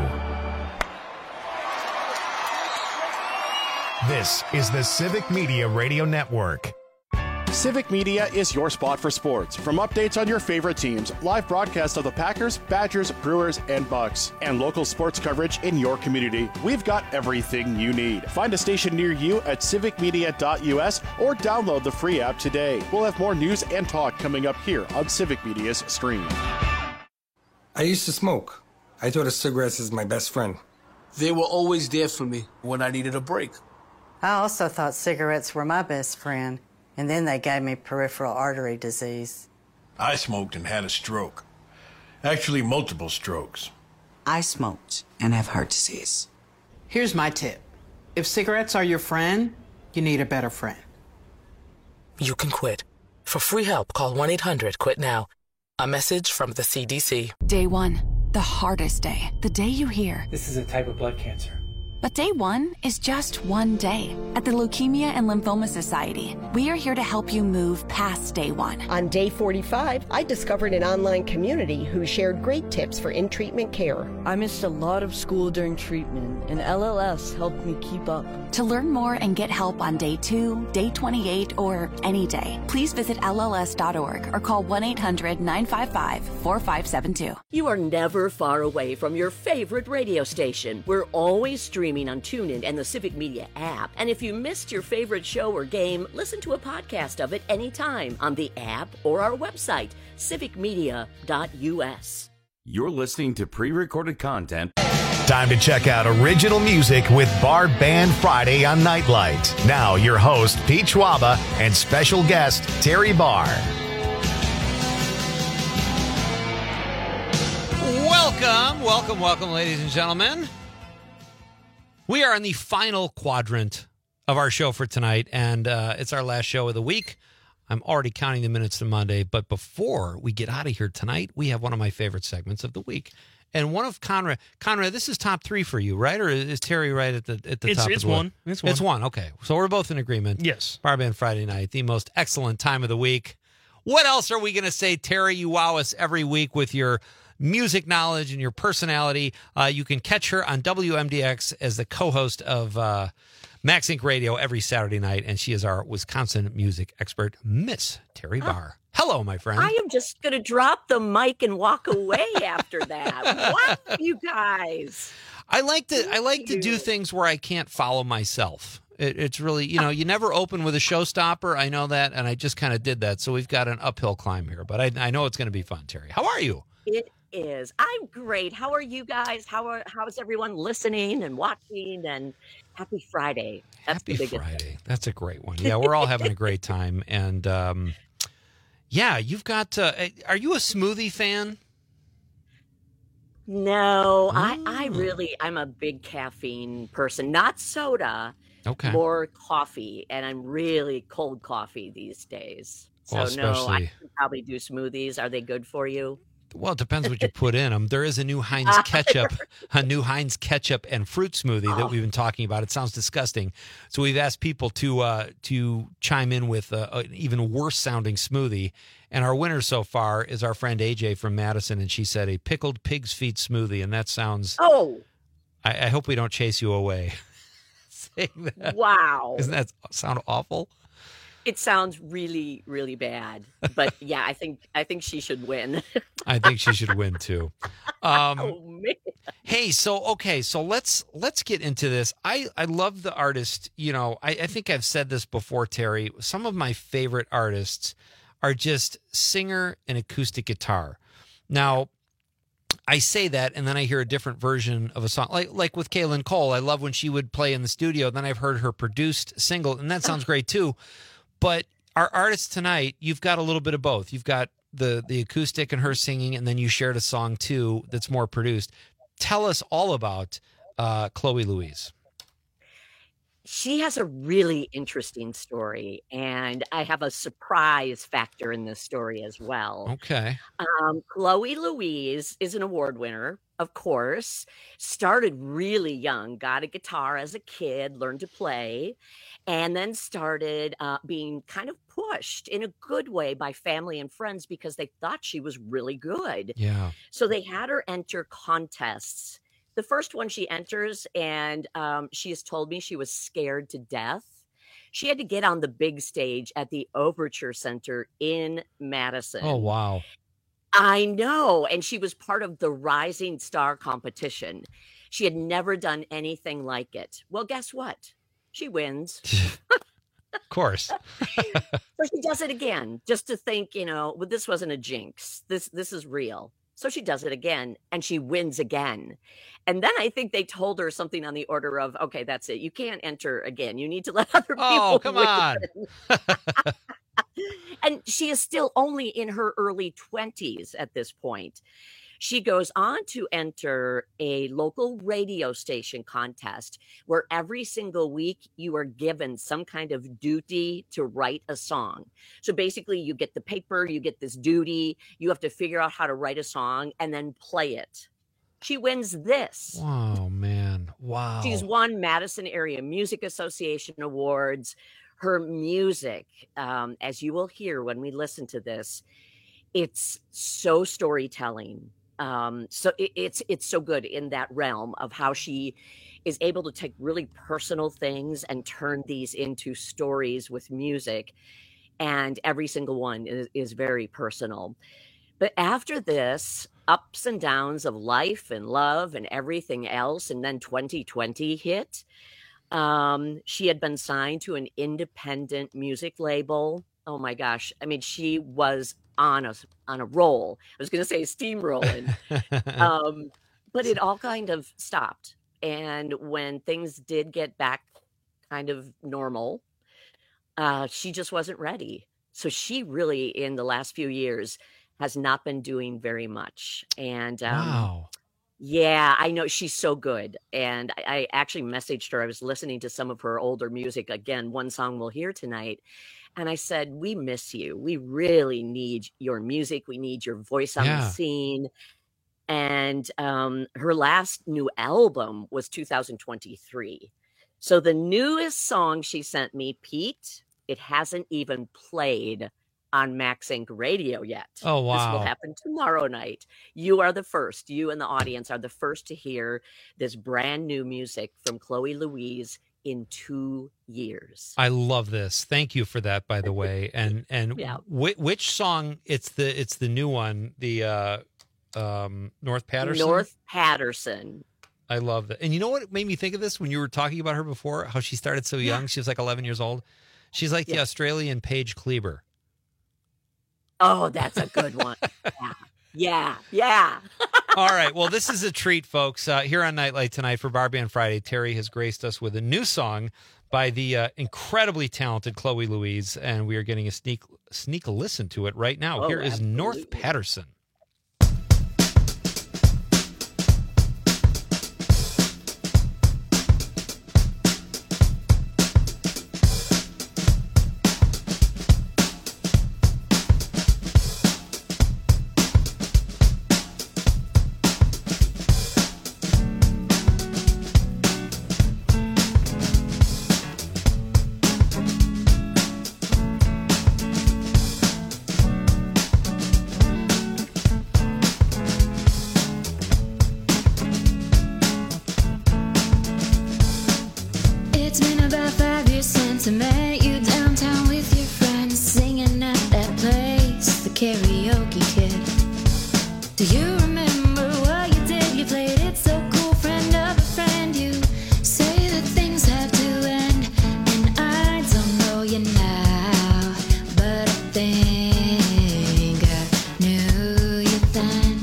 This is the Civic Media Radio Network. Civic Media is your spot for sports. From updates on your favorite teams, live broadcasts of the Packers, Badgers, Brewers, and Bucks, and local sports coverage in your community, we've got everything you need. Find a station near you at civic media dot u s or download the free app today. We'll have more news and talk coming up here on Civic Media's stream. I used to smoke. I thought of cigarettes as my best friend. They were always there for me when I needed a break. I also thought cigarettes were my best friend, and then they gave me peripheral artery disease. I smoked and had a stroke. Actually, multiple strokes. I smoked and have heart disease. Here's my tip. If cigarettes are your friend, you need a better friend. You can quit. For free help, call one eight hundred quit now. A message from the C D C. Day one, the hardest day. The day you hear, this is a type of blood cancer. But day one is just one day. At the Leukemia and Lymphoma Society, we are here to help you move past day one. On day forty-five, I discovered an online community who shared great tips for in-treatment care. I missed a lot of school during treatment, and L L S helped me keep up. To learn more and get help on day two, day twenty-eight, or any day, please visit L L S dot org or call one eight hundred nine five five four five seven two. You are never far away from your favorite radio station. We're always streaming on TuneIn and the Civic Media app. And if you missed your favorite show or game, listen to a podcast of it anytime on the app or our website, civic media dot u s. You're listening to pre-recorded content. Time to check out original music with Bar Band Friday on Nightlight. Now, your host, Pete Schwaba, and special guest, Terry Barr. Welcome, welcome, welcome, ladies and gentlemen. We are in the final quadrant of our show for tonight, and uh, it's our last show of the week. I'm already counting the minutes to Monday, but before we get out of here tonight, we have one of my favorite segments of the week. And one of Conrad, Conrad, this is top three for you, right? Or is Terry right at the at the It's- top? it's of the one. It's one. It's one. Okay, so we're both in agreement. Yes. Bar Band Friday night, the most excellent time of the week. What else are we going to say, Terry? You wow us every week with your music knowledge and your personality. Uh, you can catch her on W M D X as the co-host of uh, Max Inc Radio every Saturday night, and she is our Wisconsin music expert, Miss Terry Barr. Hello, my friend. I am just going to drop the mic and walk away after that. What, you guys? I like to I like to do things where I can't follow myself. It, it's really, you know, you never open with a showstopper. I know that, and I just kind of did that. So we've got an uphill climb here, but I, I know it's going to be fun, Terry. How are you? It is. I'm great. How are you guys? How are how is everyone listening and watching? And happy Friday. That's Happy the biggest Friday. thing. That's a great one. Yeah, we're all having a great time. And um, yeah, you've got, uh, are you a smoothie fan? No, I, I really, I'm a big caffeine person, not soda, Okay. more coffee. And I'm really cold coffee these days. So Well, no, I especially- could probably do smoothies. Are they good for you? Well, it depends what you put in them. There is a new Heinz ketchup, a new Heinz ketchup and fruit smoothie that we've been talking about. It sounds disgusting, so we've asked people to uh, to chime in with a, an even worse sounding smoothie. And our winner so far is our friend A J from Madison, and she said a pickled pig's feet smoothie, and that sounds. Oh, I, I hope we don't chase you away. Saying that. wow. Doesn't that sound awful? It sounds really, really bad. But yeah, I think I think she should win. I think she should win too. Um, Oh man. Hey, so okay, so let's let's get into this. I I love the artist. You know, I, I think I've said this before, Terry. Some of my favorite artists are just singer and acoustic guitar. Now, I say that, and then I hear a different version of a song, like like with Kaylin Cole. I love when she would play in the studio. Then I've heard her produced single, and that sounds great too. But our artists tonight, you've got a little bit of both. You've got the the acoustic and her singing, and then you shared a song too that's more produced. Tell us all about uh, Chloe Louise. She has a really interesting story, and I have a surprise factor in this story as well. Okay. Um, Chloe Louise is an award winner, of course. Started really young, got a guitar as a kid, learned to play, and then started uh, being kind of pushed in a good way by family and friends because they thought she was really good. Yeah. So they had her enter contests. The first one she enters, and um, she has told me she was scared to death. She had to get on the big stage at the Overture Center in Madison. Oh, wow. I know. And she was part of the Rising Star competition. She had never done anything like it. Well, guess what? She wins. Of course. So she does it again, just to think, you know, well, this wasn't a jinx. This this is real. So she does it again, and she wins again. And then I think they told her something on the order of, okay, that's it. You can't enter again. You need to let other people Oh, come win." on. And she is still only in her early twenties at this point. She goes on to enter a local radio station contest where every single week you are given some kind of duty to write a song. So basically, you get the paper, you get this duty, you have to figure out how to write a song and then play it. she wins this. Wow, man. Wow. She's won Madison Area Music Association awards. Her music, um, as you will hear when we listen to this, it's so storytelling. Um, so it, it's it's so good in that realm of how she is able to take really personal things and turn these into stories with music. And every single one is, is very personal. But after this, ups and downs of life and love and everything else, and then twenty twenty hit. Um, she had been signed to an independent music label. Oh my gosh. I mean, she was on a, on a roll. I was going to say steamrolling. um, but it all kind of stopped. And when things did get back kind of normal, uh, she just wasn't ready. So she really, in the last few years, has not been doing very much. And um, wow. Yeah, I know she's so good. And I, I actually messaged her. I was listening to some of her older music. Again, one song we'll hear tonight. And I said, we miss you. We really need your music. We need your voice on Yeah. the scene. And um, her last new album was two thousand twenty-three. So the newest song she sent me, Pete, it hasn't even played on Max Inc radio yet. Oh, This wow. will happen tomorrow night. You are the first. You and the audience are the first to hear this brand new music from Chloe Louise in two years. I love this. Thank you for that, by the way. And and Yeah. whi- which song? It's the it's the new one. The uh, um, North Patterson. North Patterson. I love that. And you know what made me think of this when you were talking about her before? How she started so young. Yeah. She was like eleven years old. She's like the Yeah. Australian Paige Kleber. Oh, that's a good one. Yeah. Yeah. Yeah. All right. Well, this is a treat, folks. Uh, here on Nightlight tonight for Bar Band Friday, Terry has graced us with a new song by the uh, incredibly talented Chloe Louise, and we are getting a sneak sneak a listen to it right now. Oh, Here is North absolutely. Patterson. It's been about five years since I met you downtown with your friends, singing at that place, the karaoke kid. Do you remember what you did? You played it so cool, friend of a friend. You say that things have to end, and I don't know you now, but I think I knew you then.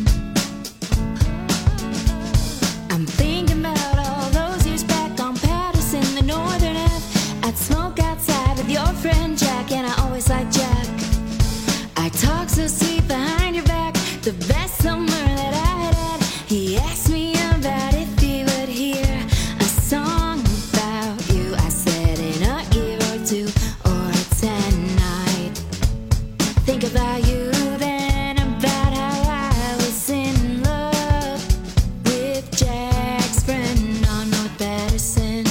I'm thinking about all those years back on Patterson, the Northern F. I'd smoke outside with your friend Jack, and I always liked Jack. I talk so sweet behind your back, the best summer that I had had. He asked me about if he would hear a song about you. I said in a year or two or ten, I'd think about you then, about how I was in love with Jack's friend on North Patterson.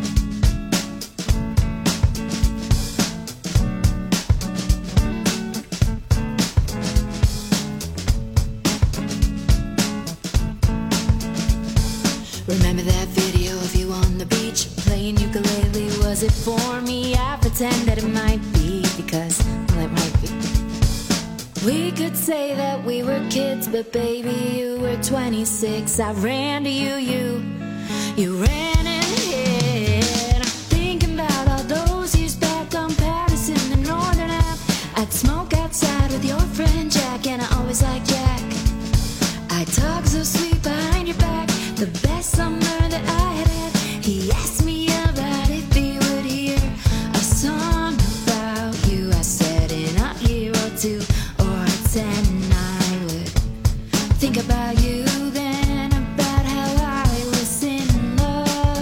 Remember that video of you on the beach playing ukulele? Was it for me? I pretend that it might be, because, well, it might be. We could say that we were kids, but baby, you were twenty-six. I ran to you, you, you ran ahead. I'm thinking about all those years back on Patterson, the Northern Ave. I'd smoke outside with your friend Jack, and I always liked Jack. I talk so sweet behind your back, the best summer that I had had. He asked me about if he would hear a song about you. I said in a year or two or ten, I would think about you then, about how I was in love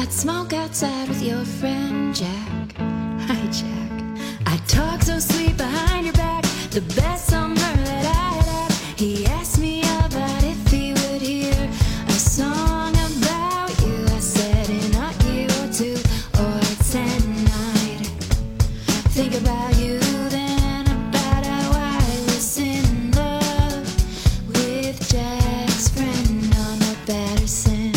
I'd smoke outside with your friend Jack. Hi, Jack. I'd talk so sweet behind your back, the best summer that I had had. He asked me about if he would hear a song about you. I said in a year or two or ten, I'd think about you then, about how I was in love with Jack's friend on the Patterson.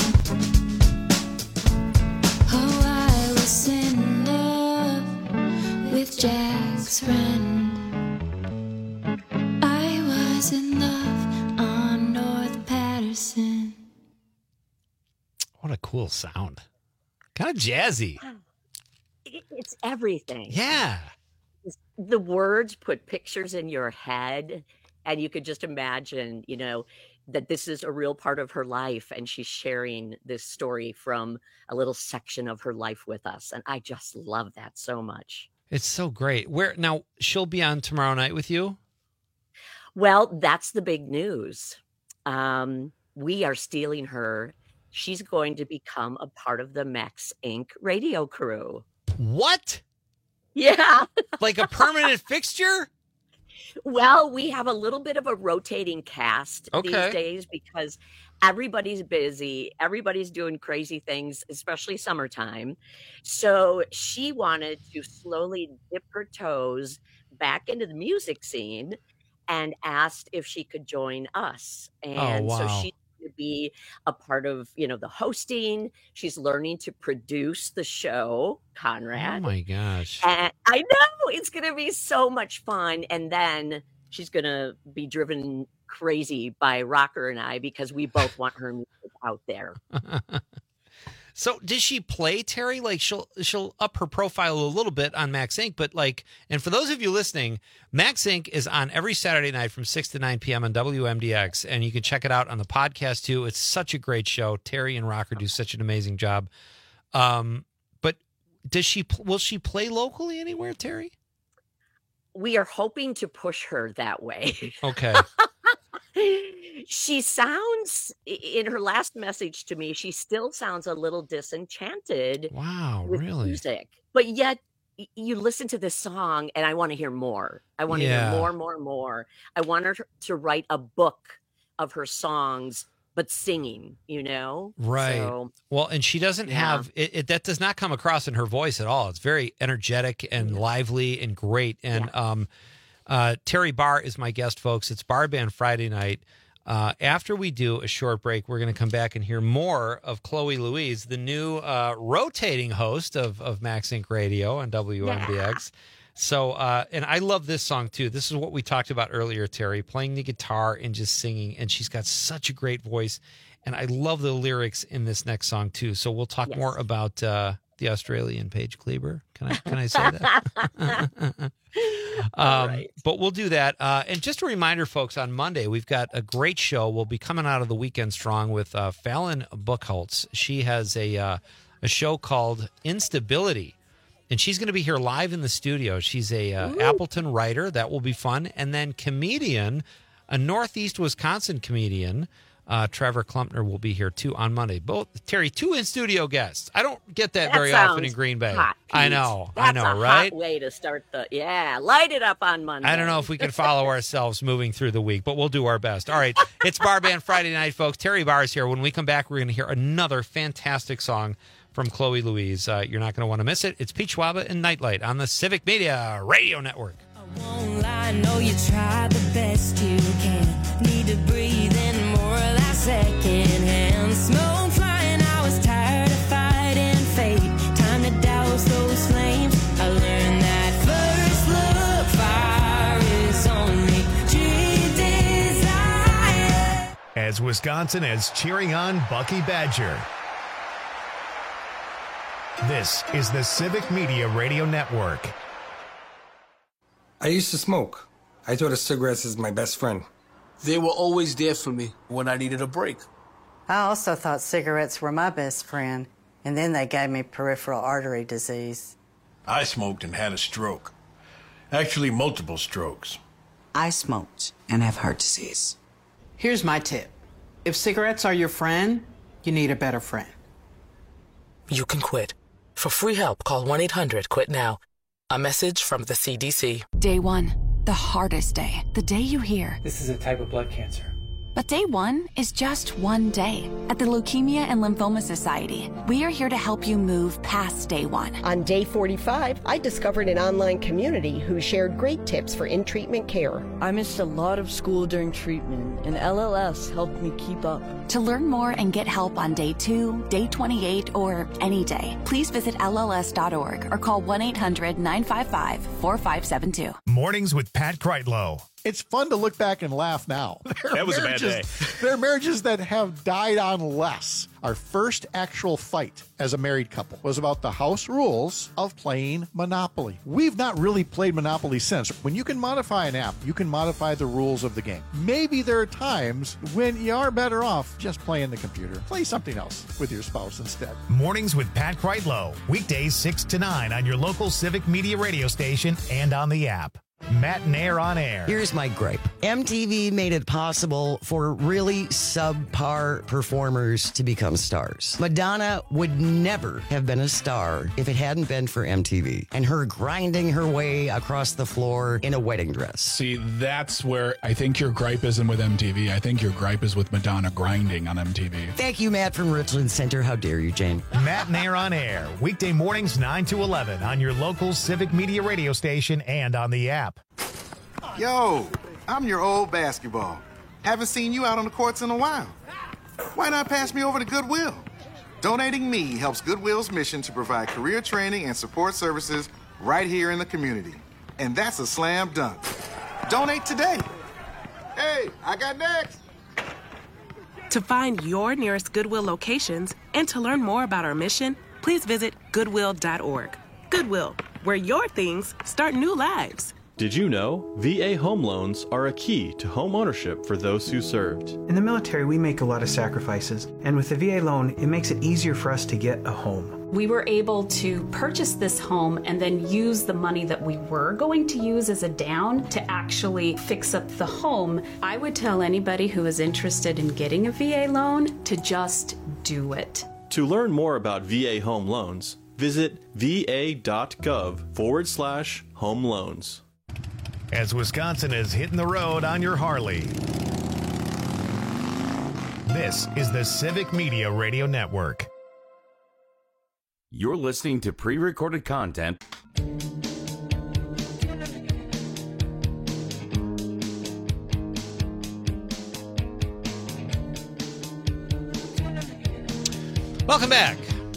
Oh, I was in love with Jack's friend. I was in love on North Patterson. What a cool sound. Kind of jazzy. It- It's everything. Yeah. The words put pictures in your head, and you could just imagine, you know, that this is a real part of her life, and she's sharing this story from a little section of her life with us. And I just love that so much. It's so great. Where now she'll be on tomorrow night with you? Well, that's the big news. Um, we are stealing her. She's going to become a part of the Max Incorporated radio crew. What? Yeah. Like a permanent fixture? Well, we have a little bit of a rotating cast Okay. these days because everybody's busy. Everybody's doing crazy things, especially summertime. So she wanted to slowly dip her toes back into the music scene and asked if she could join us. And so wow. she's going to be a part of, you know, the hosting. She's learning to produce the show, Oh Conrad. my gosh. And I know it's going to be so much fun. And then she's going to be driven crazy by Rocker and I because we both want her music out there. So does she play, Terry? Like she'll she'll up her profile a little bit on Max Incorporated, but like, and for those of you listening, Max Incorporated is on every Saturday night from six to nine p.m. on W M D X, and you can check it out on the podcast too. It's such a great show. Terry and Rocker do such an amazing job. Um, but does she will she play locally anywhere, Terry? We are hoping to push her that way. Okay. She sounds, in her last message to me, she still sounds a little disenchanted Wow, with really? music. But yet, y- you listen to this song, and I want to hear more. I want to Yeah. hear more, more, more. I want her to write a book of her songs, but singing, you know? Right. So, Well, and she doesn't yeah. have it, it. That does not come across in her voice at all. It's very energetic and lively and great. And um, uh, Terry Barr is my guest, folks. It's Bar Band Friday night. Uh, after we do a short break, we're going to come back and hear more of Chloe Louise, the new uh, rotating host of, of Max Incorporated Radio on W M D X. So, uh, and I love this song too. This is what we talked about earlier, Terry, playing the guitar and just singing. And she's got such a great voice. And I love the lyrics in this next song too. So we'll talk Yes. more about uh, the Australian Paige Kleber. Can I can I say that? um, But we'll do that. Uh, and just a reminder, folks, on Monday, we've got a great show. We'll be coming out of the weekend strong with uh, Fallon Buchholz. She has a, uh, a show called Instability. And she's going to be here live in the studio. She's a uh, Appleton writer. That will be fun. And then comedian, a Northeast Wisconsin comedian, uh, Trevor Klumpner will be here too on Monday. Both Terry, two in studio guests. I don't get that, That very often in sounds Green Bay. hot, I Pete. know, That's I know, a right? hot way to start the, yeah, light it up on Monday. I don't know if we can follow ourselves moving through the week, but we'll do our best. All right, it's Bar Band Friday night, folks. Terry Barr is here. When we come back, we're going to hear another fantastic song from Chloe Louise. Uh, you're not going to want to miss it. It's Pete Schwaba and Nightlight on the Civic Media Radio Network. Won't lie, I know you try the best you can. Need to breathe in more of that secondhand smoke flying. I was tired of fighting fate. Time to douse those flames. I learned that first look fire is only cheap desire. As Wisconsin is cheering on Bucky Badger. This is the Civic Media Radio Network. I used to smoke. I thought of cigarettes as my best friend. They were always there for me when I needed a break. I also thought cigarettes were my best friend, and then they gave me peripheral artery disease. I smoked and had a stroke. Actually, multiple strokes. I smoked and have heart disease. Here's my tip. If cigarettes are your friend, you need a better friend. you can quit. For free help, call one eight hundred quit now. A message from the C D C. Day one, the hardest day. The day you hear, this is a type of blood cancer. but day one is just one day. At the Leukemia and Lymphoma Society, we are here to help you move past day one. On day forty-five, I discovered an online community who shared great tips for in-treatment care. I missed a lot of school during treatment, and L L S helped me keep up. To learn more and get help on day two, day twenty-eight, or any day, please visit L L S dot org or call one eight hundred nine five five four five seven two. Mornings with Pat Kreitlow. It's fun to look back and laugh now. There That was a bad marriages- day. There are marriages that have died on less. Our first actual fight as a married couple was about the house rules of playing Monopoly. We've not really played Monopoly since. When you can modify an app, you can modify the rules of the game. Maybe there are times when you are better off just playing the computer. Play something else with your spouse instead. Mornings with Pat Kreitlow. Weekdays six to nine on your local Civic Media radio station and on the app. Matt and Air on Air. Here's my gripe. M T V made it possible for really subpar performers to become stars. Madonna would never have been a star if it hadn't been for M T V and her grinding her way across the floor in a wedding dress. See, that's where I think your gripe isn't with M T V. I think your gripe is with Madonna grinding on M T V. Thank you, Matt from Richland Center. How dare you, Jane? Matt and Air on Air. Weekday mornings nine to eleven on your local Civic Media radio station and on the app. Yo, I'm your old basketball. Haven't seen you out on the courts in a while. Why not pass me over to Goodwill? Donating me helps Goodwill's mission to provide career training and support services right here in the community. And that's a slam dunk. Donate today. Hey, I got next. To find your nearest Goodwill locations and to learn more about our mission, please visit goodwill dot org. Goodwill, where your things start new lives. Did you know V A home loans are a key to home ownership for those who served? In the military, we make a lot of sacrifices, and with the V A loan, it makes it easier for us to get a home. We were able to purchase this home and then use the money that we were going to use as a down to actually fix up the home. I would tell anybody who is interested in getting a V A loan to just do it. To learn more about V A home loans, visit va.gov forward slash home loans. As Wisconsin is hitting the road on your Harley. This is the Civic Media Radio Network. You're listening to pre-recorded content. Welcome back.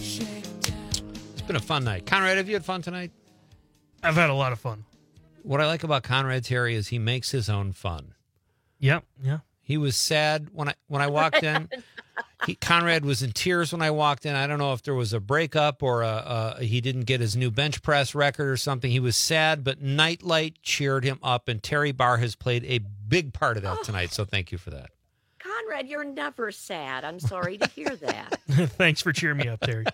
It's been a fun night. Conrad, have you had fun tonight? I've had a lot of fun. What I like about Conrad Terry is he makes his own fun. Yep, yeah. He was sad when I when I walked in. He, Conrad was in tears when I walked in. I don't know if there was a breakup or a, a, he didn't get his new bench press record or something. He was sad, but Nightlight cheered him up, and Terry Barr has played a big part of that Oh. tonight, so thank you for that. Conrad, you're never sad. I'm sorry to hear that. Thanks for cheering me up, Terry.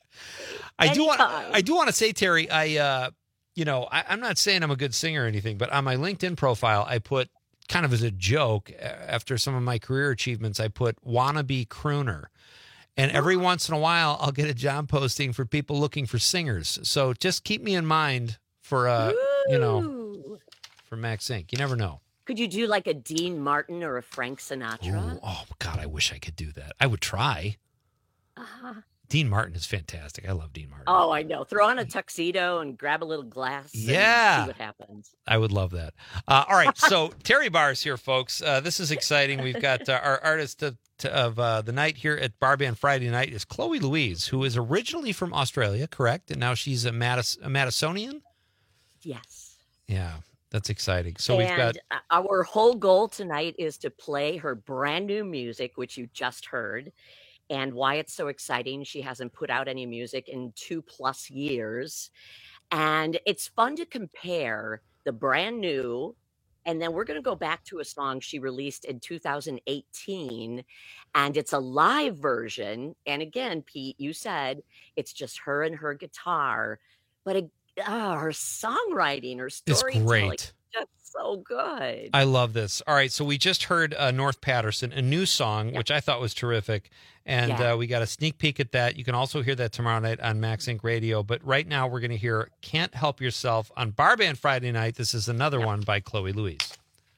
I do want Anytime. I do want to say, Terry, I uh, you know, I, I'm not saying I'm a good singer or anything, but on my LinkedIn profile, I put kind of as a joke after some of my career achievements, I put wannabe crooner. And every once in a while, I'll get a job posting for people looking for singers. So just keep me in mind for, uh, you know, Ooh. for Max Inc. You never know. Could you do like a Dean Martin or a Frank Sinatra? Ooh, oh, God, I wish I could do that. I would try. Uh-huh. Dean Martin is fantastic. I love Dean Martin. Oh, I know. Throw on a tuxedo and grab a little glass. and Yeah. see what happens. I would love that. Uh, all right. So Terry Barr's here, folks. Uh, this is exciting. We've got uh, our artist of, of uh, the night here at Bar Band Friday night is Chloe Louise, who is originally from Australia, correct? And now she's a, Madis- a Madisonian? Yes. Yeah, that's exciting. So and we've got... our whole goal tonight is to play her brand new music, which you just heard. And why it's so exciting, she hasn't put out any music in two plus years. And it's fun to compare the brand new, and then we're going to go back to a song she released in two thousand eighteen, and it's a live version. And again, Pete, you said it's just her and her guitar, but it, uh, her songwriting, her It's storytelling, great. just so good. I love this. All right, so we just heard uh, North Patterson, a new song, which I thought was terrific. And Yeah. uh, we got a sneak peek at that. You can also hear that tomorrow night on Max Inc Radio. But right now, we're going to hear Can't Help Yourself on Bar Band Friday night. This is another one by Chloe Louise.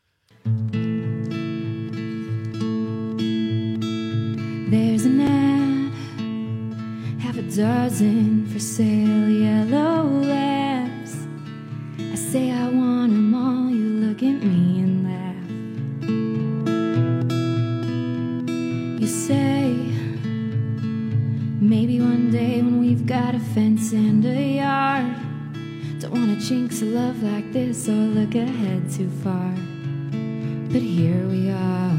There's an ad, half a dozen for sale yellow labs. I say I want them all, you look at me and laugh. You say, maybe one day when we've got a fence and a yard. Don't want to jinx a love like this or look ahead too far. But here we are.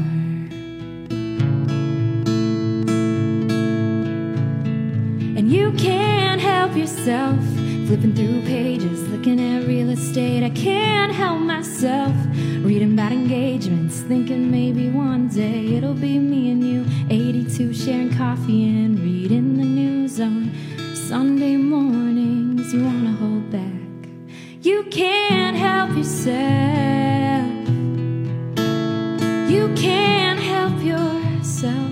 And you can't help yourself, flipping through pages, looking at real estate. I can't help myself, reading about engagements, thinking maybe one day it'll be me and you, eighty-two, sharing coffee and reading the news on Sunday mornings. You wanna hold back, you can't help yourself. You can't help yourself.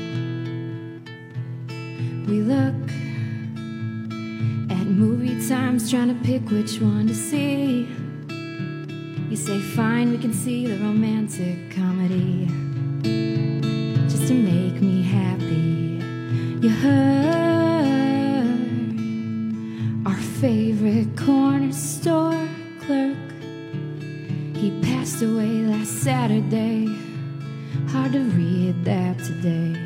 We look at movie times, trying to pick which one to see. You say, fine, we can see the romantic comedy, just to make me happy. You heard our favorite corner store clerk, he passed away last Saturday. Hard to read that today.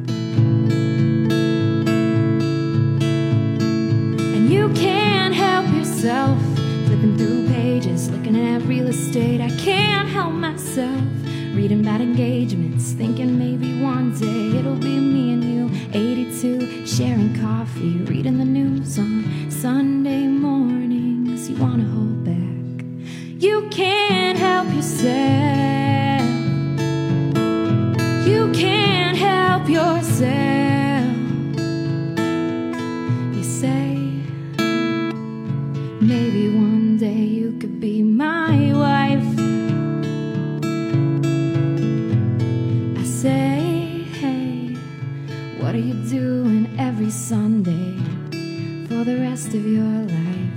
You can't help yourself, flipping through pages, looking at real estate. I can't help myself, reading about engagements, thinking maybe one day it'll be me and you, eighty-two, sharing coffee, reading the news on Sunday mornings. You wanna hold back, you can't help yourself. You can't help yourself. You say, maybe one day you could be my wife. I say, hey, what are you doing every Sunday for the rest of your life?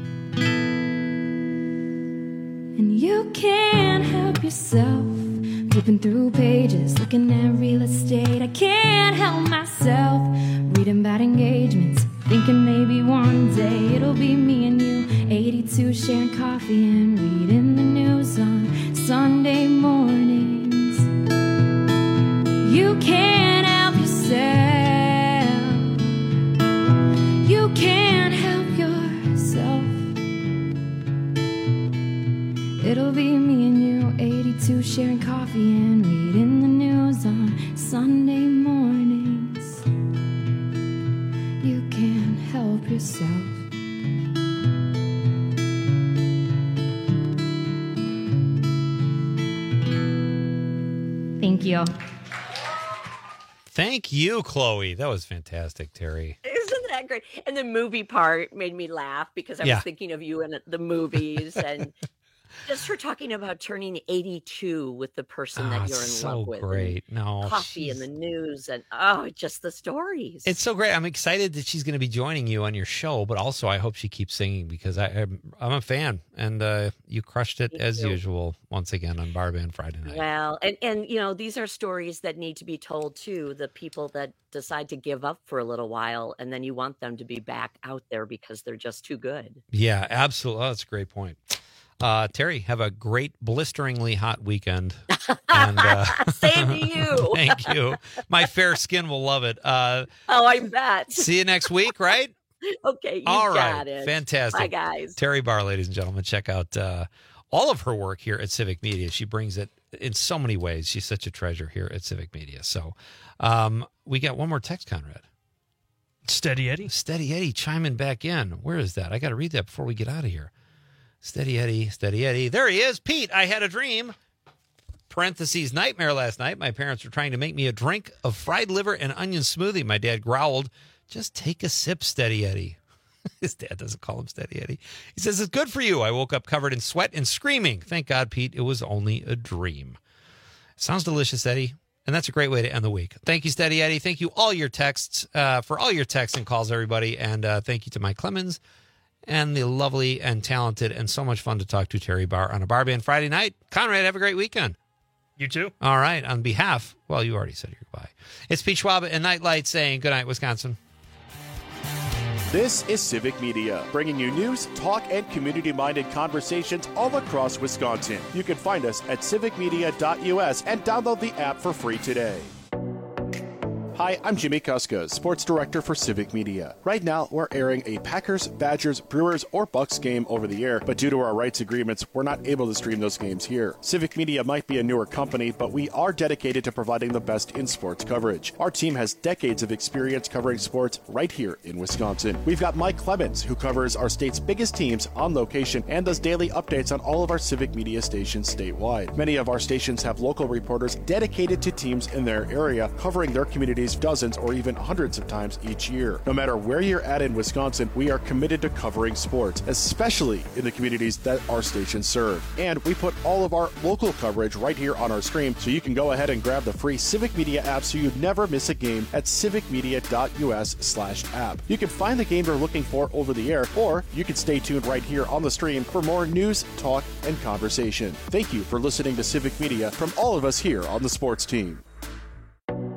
And you can't help yourself, flipping through pages, looking at real estate. I can't help myself, reading about engagements, thinking maybe one day it'll be me and you, eighty-two, sharing coffee and reading the news on Sunday mornings. You can't help yourself. You can't help yourself. It'll be me and you, eighty-two, sharing coffee and reading the news on Sunday mornings. You can't help yourself. Thank you. Thank you, Chloe. That was fantastic, Terry. Isn't that great? And the movie part made me laugh because I Yeah. was thinking of you in the movies and just for talking about turning eighty-two with the person Oh, that it's you're in so love with. and great. No, coffee and the news and oh, just the stories. It's so great. I'm excited that she's going to be joining you on your show, but also I hope she keeps singing because I, I'm, I'm a fan, and uh, you crushed it Me as too. usual once again on Bar Band Friday night. Well, and and you know, these are stories that need to be told too. The people that decide to give up for a little while, and then you want them to be back out there because they're just too good. Yeah, absolutely. Oh, that's a great point. Uh, Terry, have a great blisteringly hot weekend. And uh, Same to you. thank you. My fair skin will love it. Uh, Oh, I bet. see you next week, right? Okay, you All got right. it. Fantastic. Bye, guys. Terry Barr, ladies and gentlemen, check out uh, all of her work here at Civic Media. She brings it in so many ways. She's such a treasure here at Civic Media. So um, we got one more text, Conrad. Steady Eddie. Steady Eddie chiming back in. Where is that? I got to read that before we get out of here. Steady Eddie, Steady Eddie. There he is. Pete, I had a dream. Parentheses, nightmare last night. My parents were trying to make me a drink of fried liver and onion smoothie. My dad growled, just take a sip, Steady Eddie. His dad doesn't call him Steady Eddie. He says, it's good for you. I woke up covered in sweat and screaming. Thank God, Pete, it was only a dream. Sounds delicious, Eddie. And that's a great way to end the week. Thank you, Steady Eddie. Thank you, all your texts, uh, for all your texts and calls, everybody. And uh, thank you to Mike Clemens and the lovely and talented and so much fun to talk to Terry Barr on a Bar Band Friday night. Conrad, have a great weekend. You too. All right. On behalf, well, you already said your goodbye. It's Pete Schwab and Nightlight saying good night, Wisconsin. This is Civic Media, bringing you news, talk, and community-minded conversations all across Wisconsin. You can find us at civic media dot U S and download the app for free today. Hi, I'm Jimmy Kuska, Sports Director for Civic Media. Right now, we're airing a Packers, Badgers, Brewers, or Bucks game over the air, but due to our rights agreements, we're not able to stream those games here. Civic Media might be a newer company, but we are dedicated to providing the best in sports coverage. Our team has decades of experience covering sports right here in Wisconsin. We've got Mike Clemens, who covers our state's biggest teams on location and does daily updates on all of our Civic Media stations statewide. Many of our stations have local reporters dedicated to teams in their area, covering their communities dozens or even hundreds of times each year. No matter where you're at in Wisconsin, we are committed to covering sports, especially in the communities that our stations serve. And we put all of our local coverage right here on our screen, so you can go ahead and grab the free Civic Media app so you never miss a game at civic media dot U S slash app. You can find the game you're looking for over the air, or you can stay tuned right here on the stream for more news, talk, and conversation. Thank you for listening to Civic Media from all of us here on the sports team.